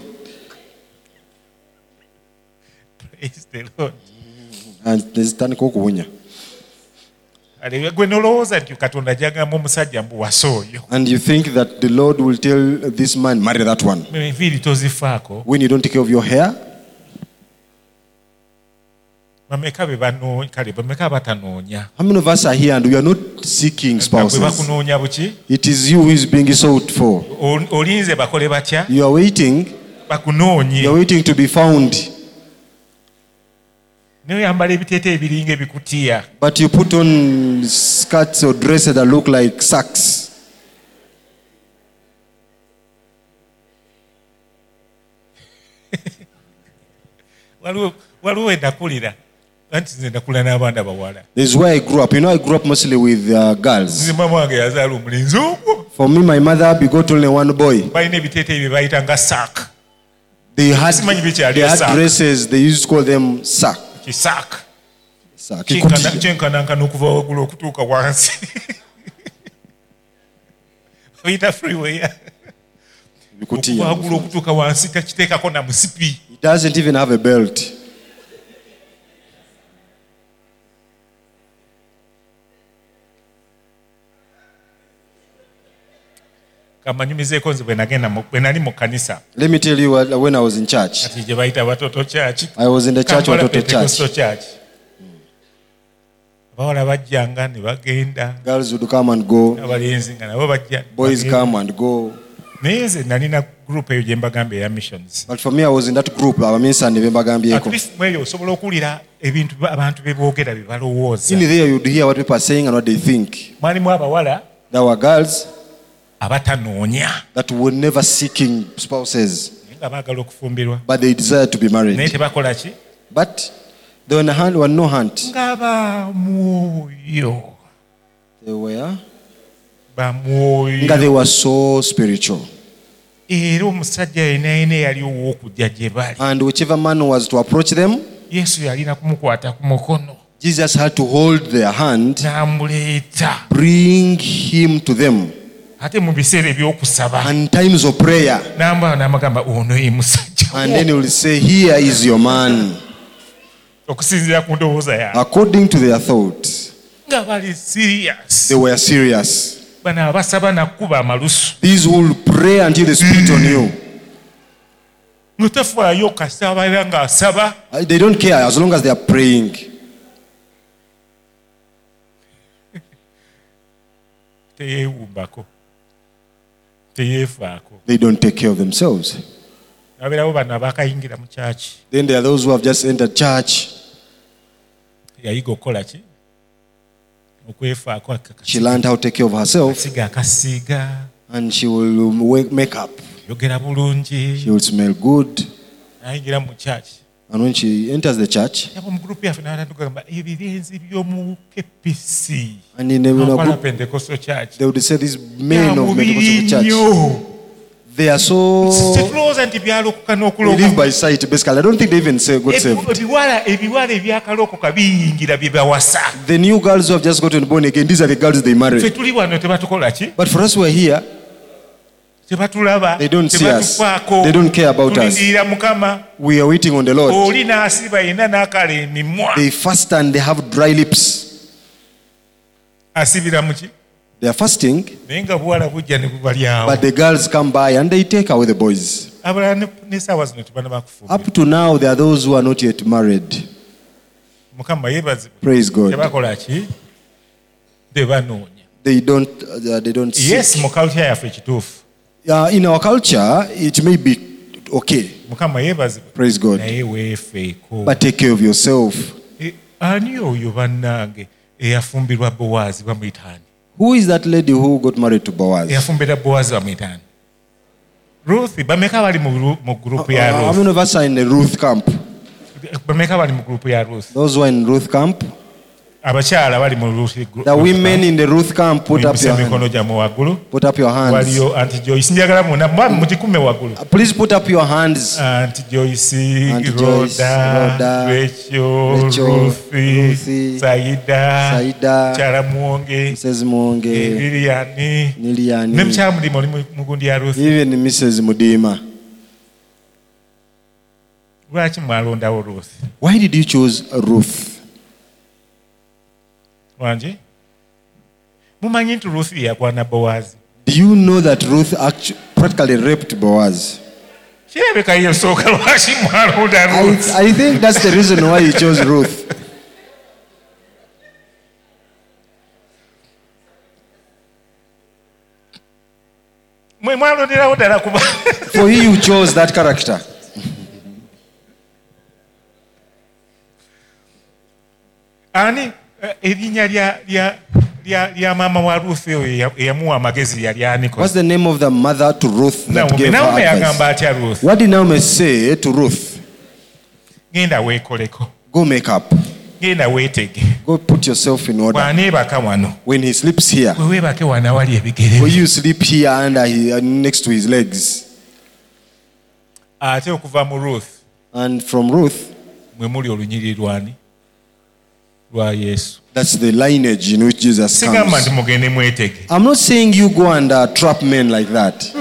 Praise the Lord. And zitandika okuwunya. Gwe nolowooza nti Katonda gyagamba omusajja mbu wasa oyo. And you think that the Lord will tell this man, marry that one. Enviiri tozifaako. When you don't take care of your hair, Bameka be banoonya, kale bameka batanoonya. how many of us are here and we are not seeking Bwe spouses? bakunoonya buki? It is you who is being sought for. Olinze bakole batya? You are waiting. Bakunoonye. You are waiting to be found. Noyambala ebiteeteeyi ebiringa ebikutiya. But you put on skirts or dresses that look like sacks. Waliwo endakulira. Anti nze ndakula n'abaana bawala. This is where I grew up. You know, I grew up mostly with girls. Nze mama wange yazaala omulenzi ogwo. For me, my mother begot only one boy. Balina ebiteeteeyi bye bayita nga saaka. They had Simanyi bikyali sack. dresses. They used to call them sack. Kisaaka. Sack. Kyenkanankana okuva waggulu okutuuka wansi. Oyita freeway. Okuva waggulu okutuuka wansi takiteekako na musipi. It doesn't even have a belt. Kamanyumizeeko nze bwe nali mu kkanisa. Let me tell you when I was in church. Kati gye bayita Batoto Church. I was in the church, Kampala Watoto Pentecostal Church. Church. Abawala bajjanga ne bagenda. Girls would come and go. Abalenzi nga nabo bajja. Boys bagenda. come and go. Naye nze nalina group eyo gye mbagamba eya missions. But for me, I was in that group. Abaminsani At bebagambyeko. least mu eyo osobola okuwulira ebintu abantu bye boogera bye balowooza. In there, you'd hear what people are saying and what they think. Mwalimu abawala There were girls abatanoonya that were never seeking spouses, naye nga baagala okufumbirwa. but they desired to be Naye married. tebakola ki? But they were no hunt. Nga bamwoyo. They were. Bamwoyo. They were so spiritual. Era omusajja yenayina eyali ow'okujja gye bali. And whichever man was to approach them, Yesu yalina kumukwata ku mukono Jesus had to hold their hand, n'amuleeta. bring him to them. Ate mu biseera ebyokusaba And times of prayer. n'amagamba ono ye musajja And then he will say, here is your man. okusinziira ku ndowooza yaabwe According to their thoughts, nga bali serious. they were serious. Bano abasaba nakkuba amalusu These who will pray until they spit on you. nga tafaayo kasaba era ng'asaba. They don't care as long as they are praying. Teyeewumbako, teyeefaako. They don't take care of themselves. Abeerawo bano abaakayingira mu kyaki Then there are those who have just entered church. yayiga okukola ki? Okwefaako She learned how to take care of herself, akasiga akasiiga, and she will make up. yogera bulungi, She will smell good. n'ayingira mu kyaki. And when she enters the church, Yaba mu gurupu yaffe n'abatugamba ebirenzi by'omu KPC and in a Kampala group, Pentecostal Church they would say these men of byamubiri Pentecostal church, nnyo. they are so, Tetulowooza nti byalokoka they live n'okulokoka. by sight basically. I don't think they even got saved. Ebiwala ebyakalokoka biyingira bye bawasa. The new girls who have just gotten born again, these are the girls they Ffe married. tuli wano tebatukola ki? But for us who are here, Tebatulaba, They don't see us. tebatufaako. They don't care about us. Tulindirira Mukama. we are waiting on the Lord. Oli n'asiba yenna n'akala emimwa. They fast and they have dry lips. Asibira mu ki? They are fasting, Naye nga buwala bujja ne bubali awo. but the girls come by and they take away the boys. Abalala n'essaawa zino tebanaba kufumbirwa. Up to now, there are those who are not yet married. Mukama yeebazibwe. Praise God. Tebakola ki? Tebanoonya. They don't see. Yes, mu culture yaffe kituufu. In our culture, it may be okay. Mukama yeebazibwe. Praise God. Naye weefeeko. But take care of yourself. Ani oyo bannange eyafumbirwa Bowaazi bamuyita ani? Who is that lady who got married to Boaz? Eyafumbira Bowaazi bamuyita ani? Ruth. Bameka bali mu group ya How Ruth? many of us are in the Ruth camp? Bameka bali mu group ya Ruth? Those who are in Ruth camp? Abakyala bali mu Ruth group. The women in the Ruth camp, put up your mikono hand. gyammwe waggulu. Put up your hands. Waliyo Auntie Joyce. Njagala mwonna mugikume waggulu. Please put up your hands. Auntie Joyce, Auntie Joyce, Rhoda, Rachel, Ruthie, Saida, Kyala Muwonge, Mrs. Mwonge, Lilian, ne mukyala Mudima oli mu gundi ya Ruth. even Mrs. Mudima. Lwaki mwalondawo Ruth? Why did you choose Ruth? Wanje? Mumanyi nti Ruth yakwana Bowaazi. Do you know that Ruth practically raped Boaz? Kirabika ye nsooka lwaki mwalonda Ruth? I think that's the reason why you chose Ruth. Mwe mwalonderawo ddala kuba. For you chose that character. Ani erinnya lya maama wa Ruth oyo eyamuwa amagezi yali ani? What's the name of the mother to Ruth that gave her Naomi yagamba advice? atya Ruth? What did Naomi say to Ruth? Genda weekoleko. Go make up. Genda weetege. Go put yourself in order. Bw'aneebaka wano. When he sleeps here, Bwe weebake wano awali ebigere. will you sleep here next to his legs? Ate okuva mu Ruth And from Ruth, mwe muli olunyiriri lwani? Lwa Yesu. that's the lineage in which Jesus Sigamba comes. nti mugende mwetege. I'm not saying you go and trap men like that.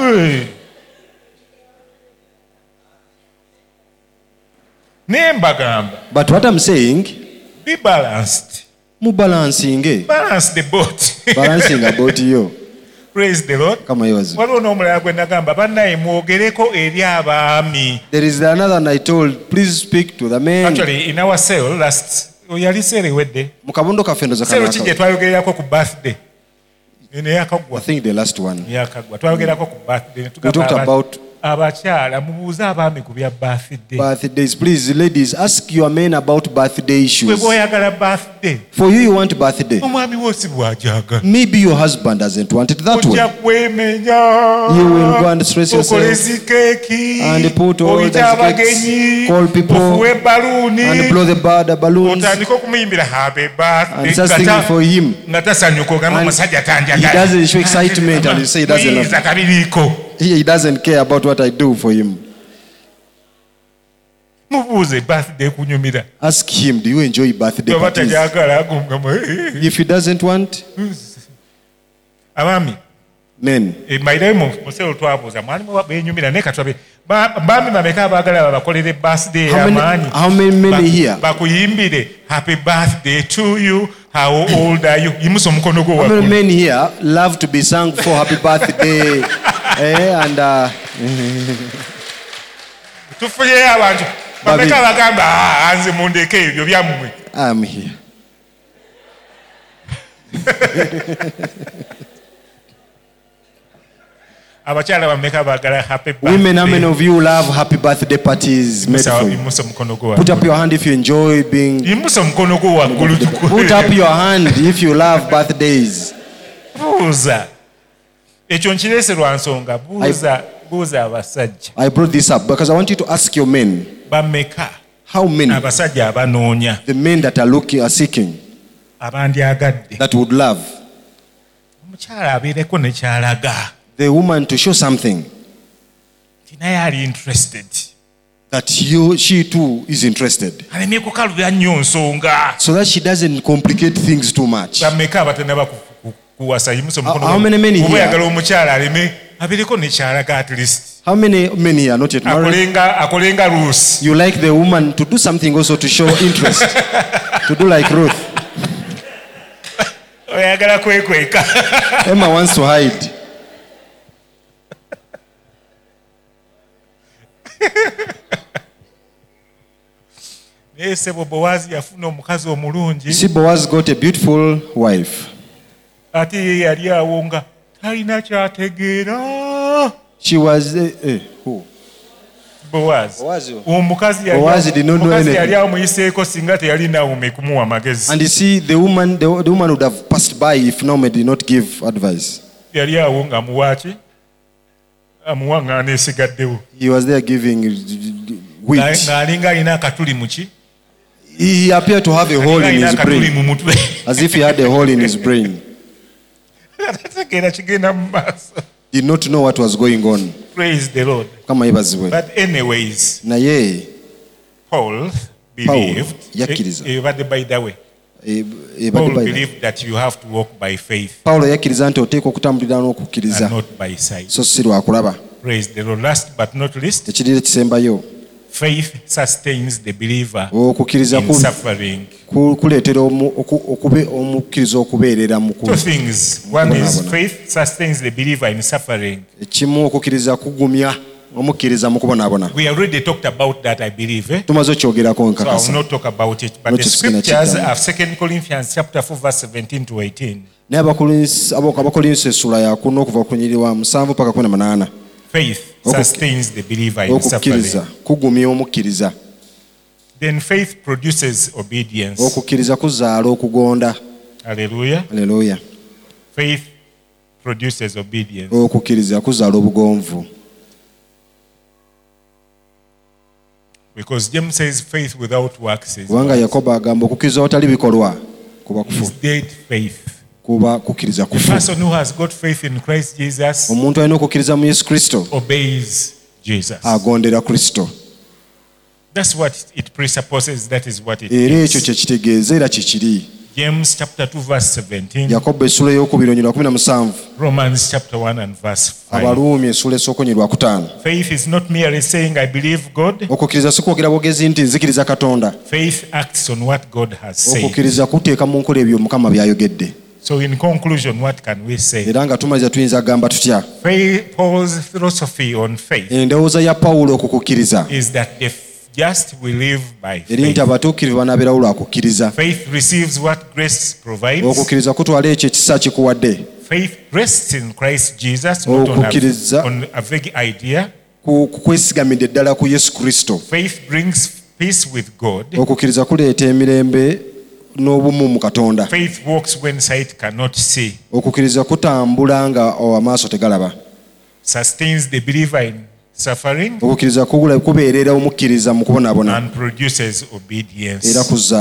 Naye mbagamba, But what I'm saying, be balanced. mubalancing, Balance the boat. balancing about you. Praise the Lord. Kama yours. Waliwo n'omulala gwe nagamba bannaye mwogereko eri abaami. There is another one I told, please speak to the men. Actually, in our cell last, yali seera ewedde. Mukabondo kafendoza Seero ki gye kanaka. twayogererako ku birthday? Eno yakagwa. I think the last one. Yakagwa. Twayogerako ku birthday. Ne We tugamba talked about abakyala mubuuze abaami ku bya birthday. birthdays. Please, ladies, ask your men about birthday Gwe issues. bw'oyagala birthday, For you want birthday. omwami wo si bw'ajagala. Maybe your husband doesn't want it that Ojja way. kwemenya. You will go and stress Okole yourself zikeeki. and put all the Oyita cakes, abagenyi. call people, Ofuwe baluuni. and blow the balloons Otandika okumuyimbira happy birthday. and start singing for him. Nga tasanyuka ogamba And omusajja he tanjagala. doesn't show excitement and you say he doesn't love Muyinza tabiriiko. He doesn't care about what I do for him. Mubuuze birthday kunyumira. Ask him, do you enjoy birthday Bw'aba parties? tajagala agungama. If he doesn't want, Abaami. men. Mbairayo mu sero twabuuza mwalimu beenyumira naye katwabe baami bameka abaagala babakolere birthday y'amaanyi How many here? bakuyimbire happy birthday to you, how old are you? Yimusa omukono gwo How many waggulu. men here love to be sung for happy birthday? And Tufuyeyo abantu bameka abagamba nze mundeke ebyo byammwe. I'm here. Abakyala bameka baagala happy Women, how many birthday. of you love happy birthday parties made for you? Yimusa omukono gwo Put waggulu. up your hand if you enjoy being. Yimusa omukono gwo waggulu. Put up your hand if you love birthdays. Buuza. Ekyo nkireese lwa nsonga. Buuza abasajja. I brought this up because I want you to ask your men. Bameka How many? abasajja abanoonya The men that are seeking, abandyagadde that would love omukyala abeereko ne kyalaga the woman to show something ti naye ali interested that she too is interested, aleme kukalubya nnyo nsonga. so that she doesn't complicate things too much. Bameka abatannaba kuwasa. Yimusa omukono How many men here? oba oyagala omukyala aleme abeereko ne kyalaga at least How many men here are not yet married? akolenga Ruth. You like the woman to do something also to show interest, to do like Ruth. Oyagala kwekweka. Emma wants to hide. Naye ssebo Bowaazi yafuna omukazi You omulungi see, Boaz got a beautiful wife, ate ye yali awo nga talina kyategeera. She was who? Boaz. Boaz. Omukazi Boaz did not know anything. yali amuyiseeko singa teyali Naomi kumuwa amagezi. And you see, the woman would have passed by if Naomi did not give advice. Yali awo ng'amuwaaki amuwa ng'aneesigaddewo. He was there giving wheat. Ng'alinga alina akatuli mu ki? He appeared to have a hole in his brain, as if he had a hole in his brain. Did not know what was going on. Praise the Lord. But anyways, Paul believed, by the way, Paul believed that you have to walk by faith and not by sight. Praise the Lord. Last but not least, faith sustains the believer in suffering. Two things. One is faith sustains the believer in suffering. We already talked about that, I believe. So I will not talk about it. But the scriptures are 2 Corinthians chapter 4, verse 17 to 18. Faith sustains the believer in suffering. Then faith produces obedience. Hallelujah. Hallelujah. Faith produces obedience. Because James says faith without works is dead faith. The person who has got faith in Christ Jesus obeys Jesus. That's what it presupposes. That is what it is. James chapter 2 verse 17. Romans chapter 1 and verse 5. Faith is not merely saying I believe God. Faith acts on what God has said. So in conclusion, what can we say? Paul's philosophy on faith is that the just will live by faith. Faith receives what grace provides. Faith rests in Christ Jesus, not on a vague idea. Faith brings peace with God. Faith walks when sight cannot see. Sustains the believer in suffering and produces obedience.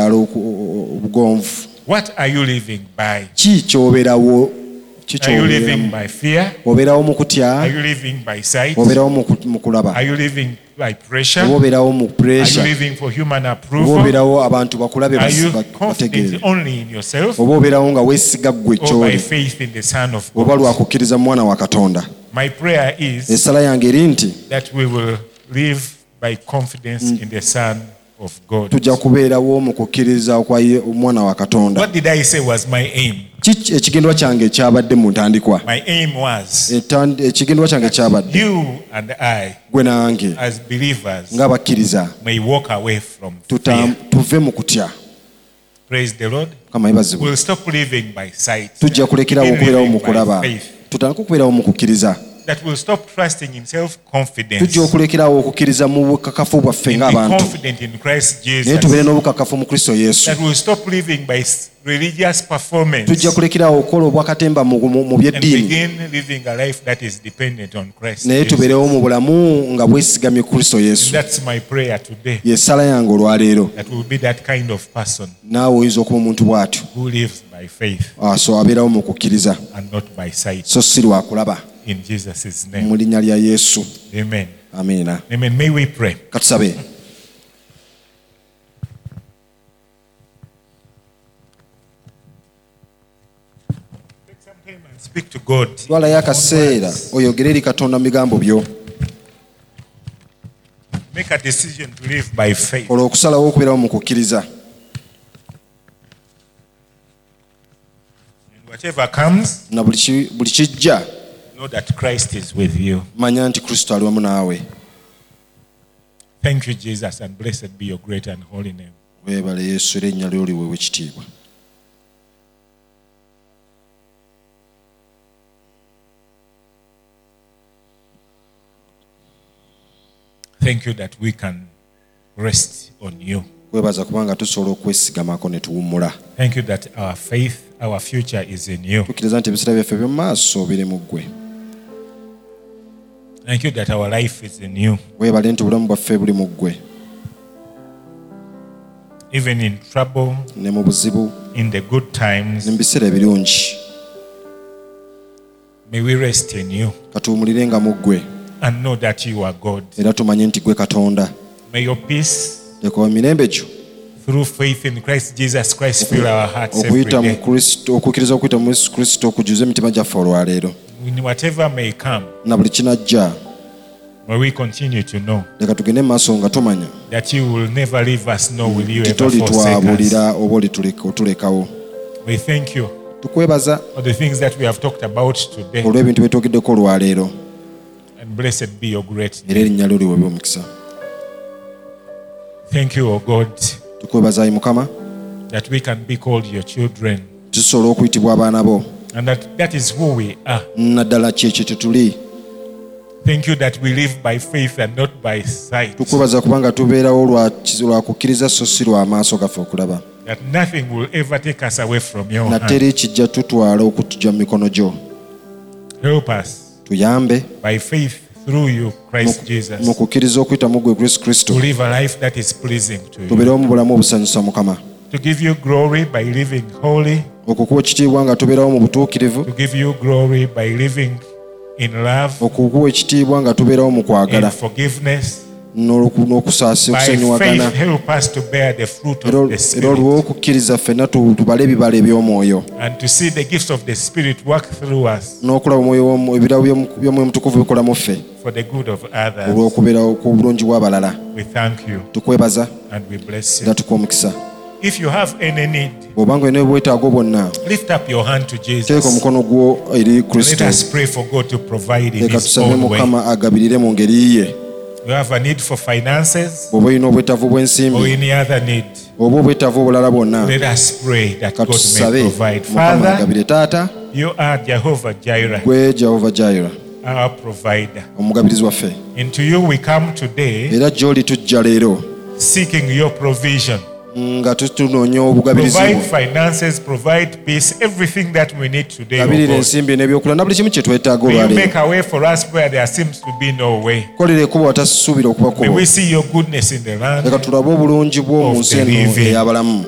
What are you living by? Are you living by fear? Are you living by sight? Are you living by pressure? Are you living for human approval? Are you confident only in yourself or by faith in the Son of God? My prayer is that we will live by confidence in the Son of God. What did I say was my aim? My aim was you and I as believers may walk away from fear. Praise the Lord. We'll stop living by sight. Living by faith. That will stop trusting in self-confidence and be confident in Christ Jesus. That will stop living by religious performance and begin living a life that is dependent on Christ Jesus. That's my prayer today. That will be that kind of person who lives by faith and not by sight. In Jesus' name. Amen. Amen. Amen. May we pray. Take some time and speak to God. Make a decision to live by faith. And whatever comes, know that Christ is with you. Thank you, Jesus, and blessed be your great and holy name. Thank you that we can rest on you. Kwebaza kubanga tusobola okwesigamako ne tuwummula. Thank you that our faith, our future is in you. Tukkiriza nti ebiseera byaffe by'omu maaso biri mu ggwe. Thank you that our life is in you. Weebale nti obulamu bwaffe buli mu ggwe. Even in trouble, ne mu buzibu, in the good times, ne mu biseera ebirungi, may we rest in you katuwumulirenga mu ggwe and know that you are God. era tumanye nti ggwe Katonda. May your peace leka emirembe gyo through faith in Christ Jesus Christ fill our hearts every day. okukkiriza okuyita mu Yesu Kristo okujuza emitima gyaffe olwaleero. In whatever may come, na buli kinajja, may we continue to know leka tugende mu maaso nga tumanya that you will never leave us, nor will you ever forsake us. tolitwabulira oba olitulekawo. We thank you tukwebaza for the things that we have talked about today. olw'ebintu bye twogeddeko olwaleero. And blessed be your great era name. erinnya lyo liweebwe omukisa. Thank you, O God, tukwebaza ayi Mukama that we can be called your children, tusobola okuyitibwa abaana bo, and that is who we are. naddala kyekyo tetuli. Thank you that we live by faith and not by sight. tukwebaza kubanga tubeerawo lwa kukkiriza so si lwa maaso gaffe okulaba. That nothing will ever take us away from your hand. nateri kijja tutwala okutujja mu mikono gyo. Help us tuyambe by faith through you, Christ Jesus, mu kukkiriza okuyita mu ggwe Yesu Kristo, to live a life that is pleasing to you. tubeerewo mu bulamu obusanyusa Mukama. To give you glory by living holy. okukuwa ekitiibwa nga tubeerawo mu butuukirivu. To give you glory by living in love. okukuwa ekitiibwa nga tubeerawo mu kwagala. In forgiveness. n'okusanyuwagana. By faith, help us to bear the fruit of the Spirit. era olw'okukkiriza ffenna tubale ebibala eby'omwoyo. And to see the gifts of the Spirit work through us. n'okulaba ebirabo by'omwoyo mutukuvu bikola mu ffe. For the good of others. olw'okubeerawo kw'obulungi bw'abalala. We thank you. tukwebaza. And we bless you. era tukuwa omukisa. If you have any need, bw'obanga olina obwetaago bwonna, lift up your hand to Jesus. teeka omukono gwo eri Kristo. Let us pray for God to provide in leka His tusabe own way. Mukama agabirire mu ngeri ye. You have a need for finances, bw'oba olina obwetaavu or bw'ensimbi, any other need. oba obwetaavu obulala bwonna, Let us pray that God may katusabe provide. Mukama Father, agabire. taata, you are Jehovah Jireh, gwe Jehova Jireh, our provider. omugabirizi waffe. Into you we come today, era gy'oli tujja leero seeking your provision. nga tunoonya obugabirizi Provide bwo. finances, provide peace, everything that we need today. Gabirira Oh God. ensimbi n'ebyokulya na buli kimu kye twetaaga May you olwaleero. make a way for us where there seems to be no way. kolera ekkubo watasuubira okuba May kubo. we see your goodness in the land. leka tulabe obulungi bwo mu of nsi the eno living. ey'abalamu.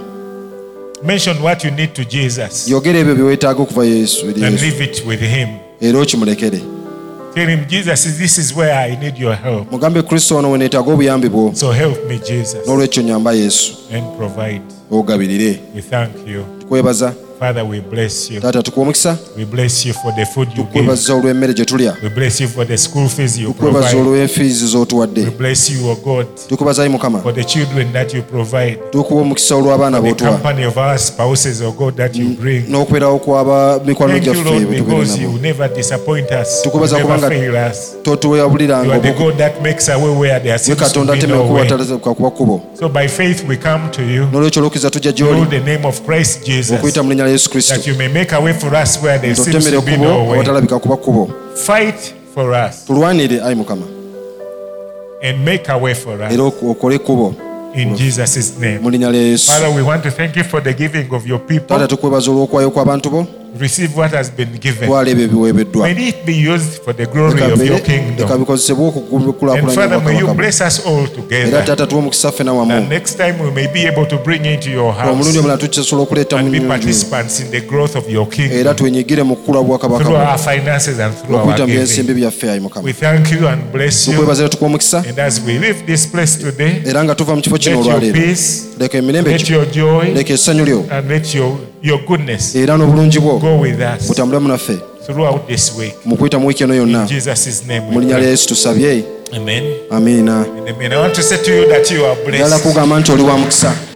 Mention what you need to Jesus yogera ebyo bye weetaaga okuva Yesu eri and Yesu, leave it with Him. era okimulekere. Tell Him, Jesus, this is where I need your help. mugambe Kristo ono we neetaaga obuyambi bwo, So help me, Jesus, n'olwekyo nyamba Yesu and provide. ogabirire. We thank you. tukwebaza Father, we bless you. taata, tukuwa omukisa. We bless you for the food you give. tukwebaza olw'emmere gye tulya. We bless you for the school fees you tukwebaza provide. olw'enfiizi z'otuwadde. We bless you, O God, tukubaza ayi Mukama, for the children that you provide. tukuwa omukisa olw'abaana The b'otuwa, company of our spouses, O God, that you bring. n'okubeerawo kw'aba mikwano Thank you, gyaffe Lord, bwe tubeera because nabo. you never disappoint us. You Tukubaza never kubanga fail us. totuwabuliranga You are the obuku. God that makes a way where there Gwe seems to Katonda be atema no enkuba way. ataleka kuba kkubo. So by faith we come to you n'olwekyo olw'okkiriza tujja through gy'oli the name of Christ Jesus, okuyita mu linnya lya Yesu Kristo. that you may make a way for us where there seems totemere to be ekkubo no way. awatalabika kuba kkubo. Fight for us tulwanire ayi Mukama, and make a way for us era okole ekkubo in Jesus' name. mu linnya lya Yesu. Father, we want to thank you for the giving of your people. taata, tukwebaza olw'okwayo kw'abantu bo. Receive what has been given. twala ebyo ebiweebeddwa. May it be used for the glory of your leka kingdom. bikozesebwe And okukulaakulanya Father, may you obwakabaka bwo. bless us all era together. taata, tuwa omukisa ffena wamu. And next time we may be able to bring into your omulundi house omulala tukisobola okuleeta mu and be nnyunju, participants in the growth of your era kingdom twenyigire mu kukula bwakabaka through bwo, our finances and through our okuyita mu giving. byensimbi byaffe ayi Mukama. We thank you and bless you. tukwebaza era tukuwa omukisa, And as we leave this place today, era nga tuva mu kifo kino let your olwaleero, peace, leka emirembe let gyo, your joy, leka essanyu lyo, and let your goodness era n'obulungi bwo go with us butambulemu naffe throughout this week. mu kuyita mu wiiki eno In yonna. Jesus' name mu we linnya lya pray. Yesu tusabye, Amen. amiina. And I want to say to you that you are Njagala blessed. kugamba nti oli wa mukisa.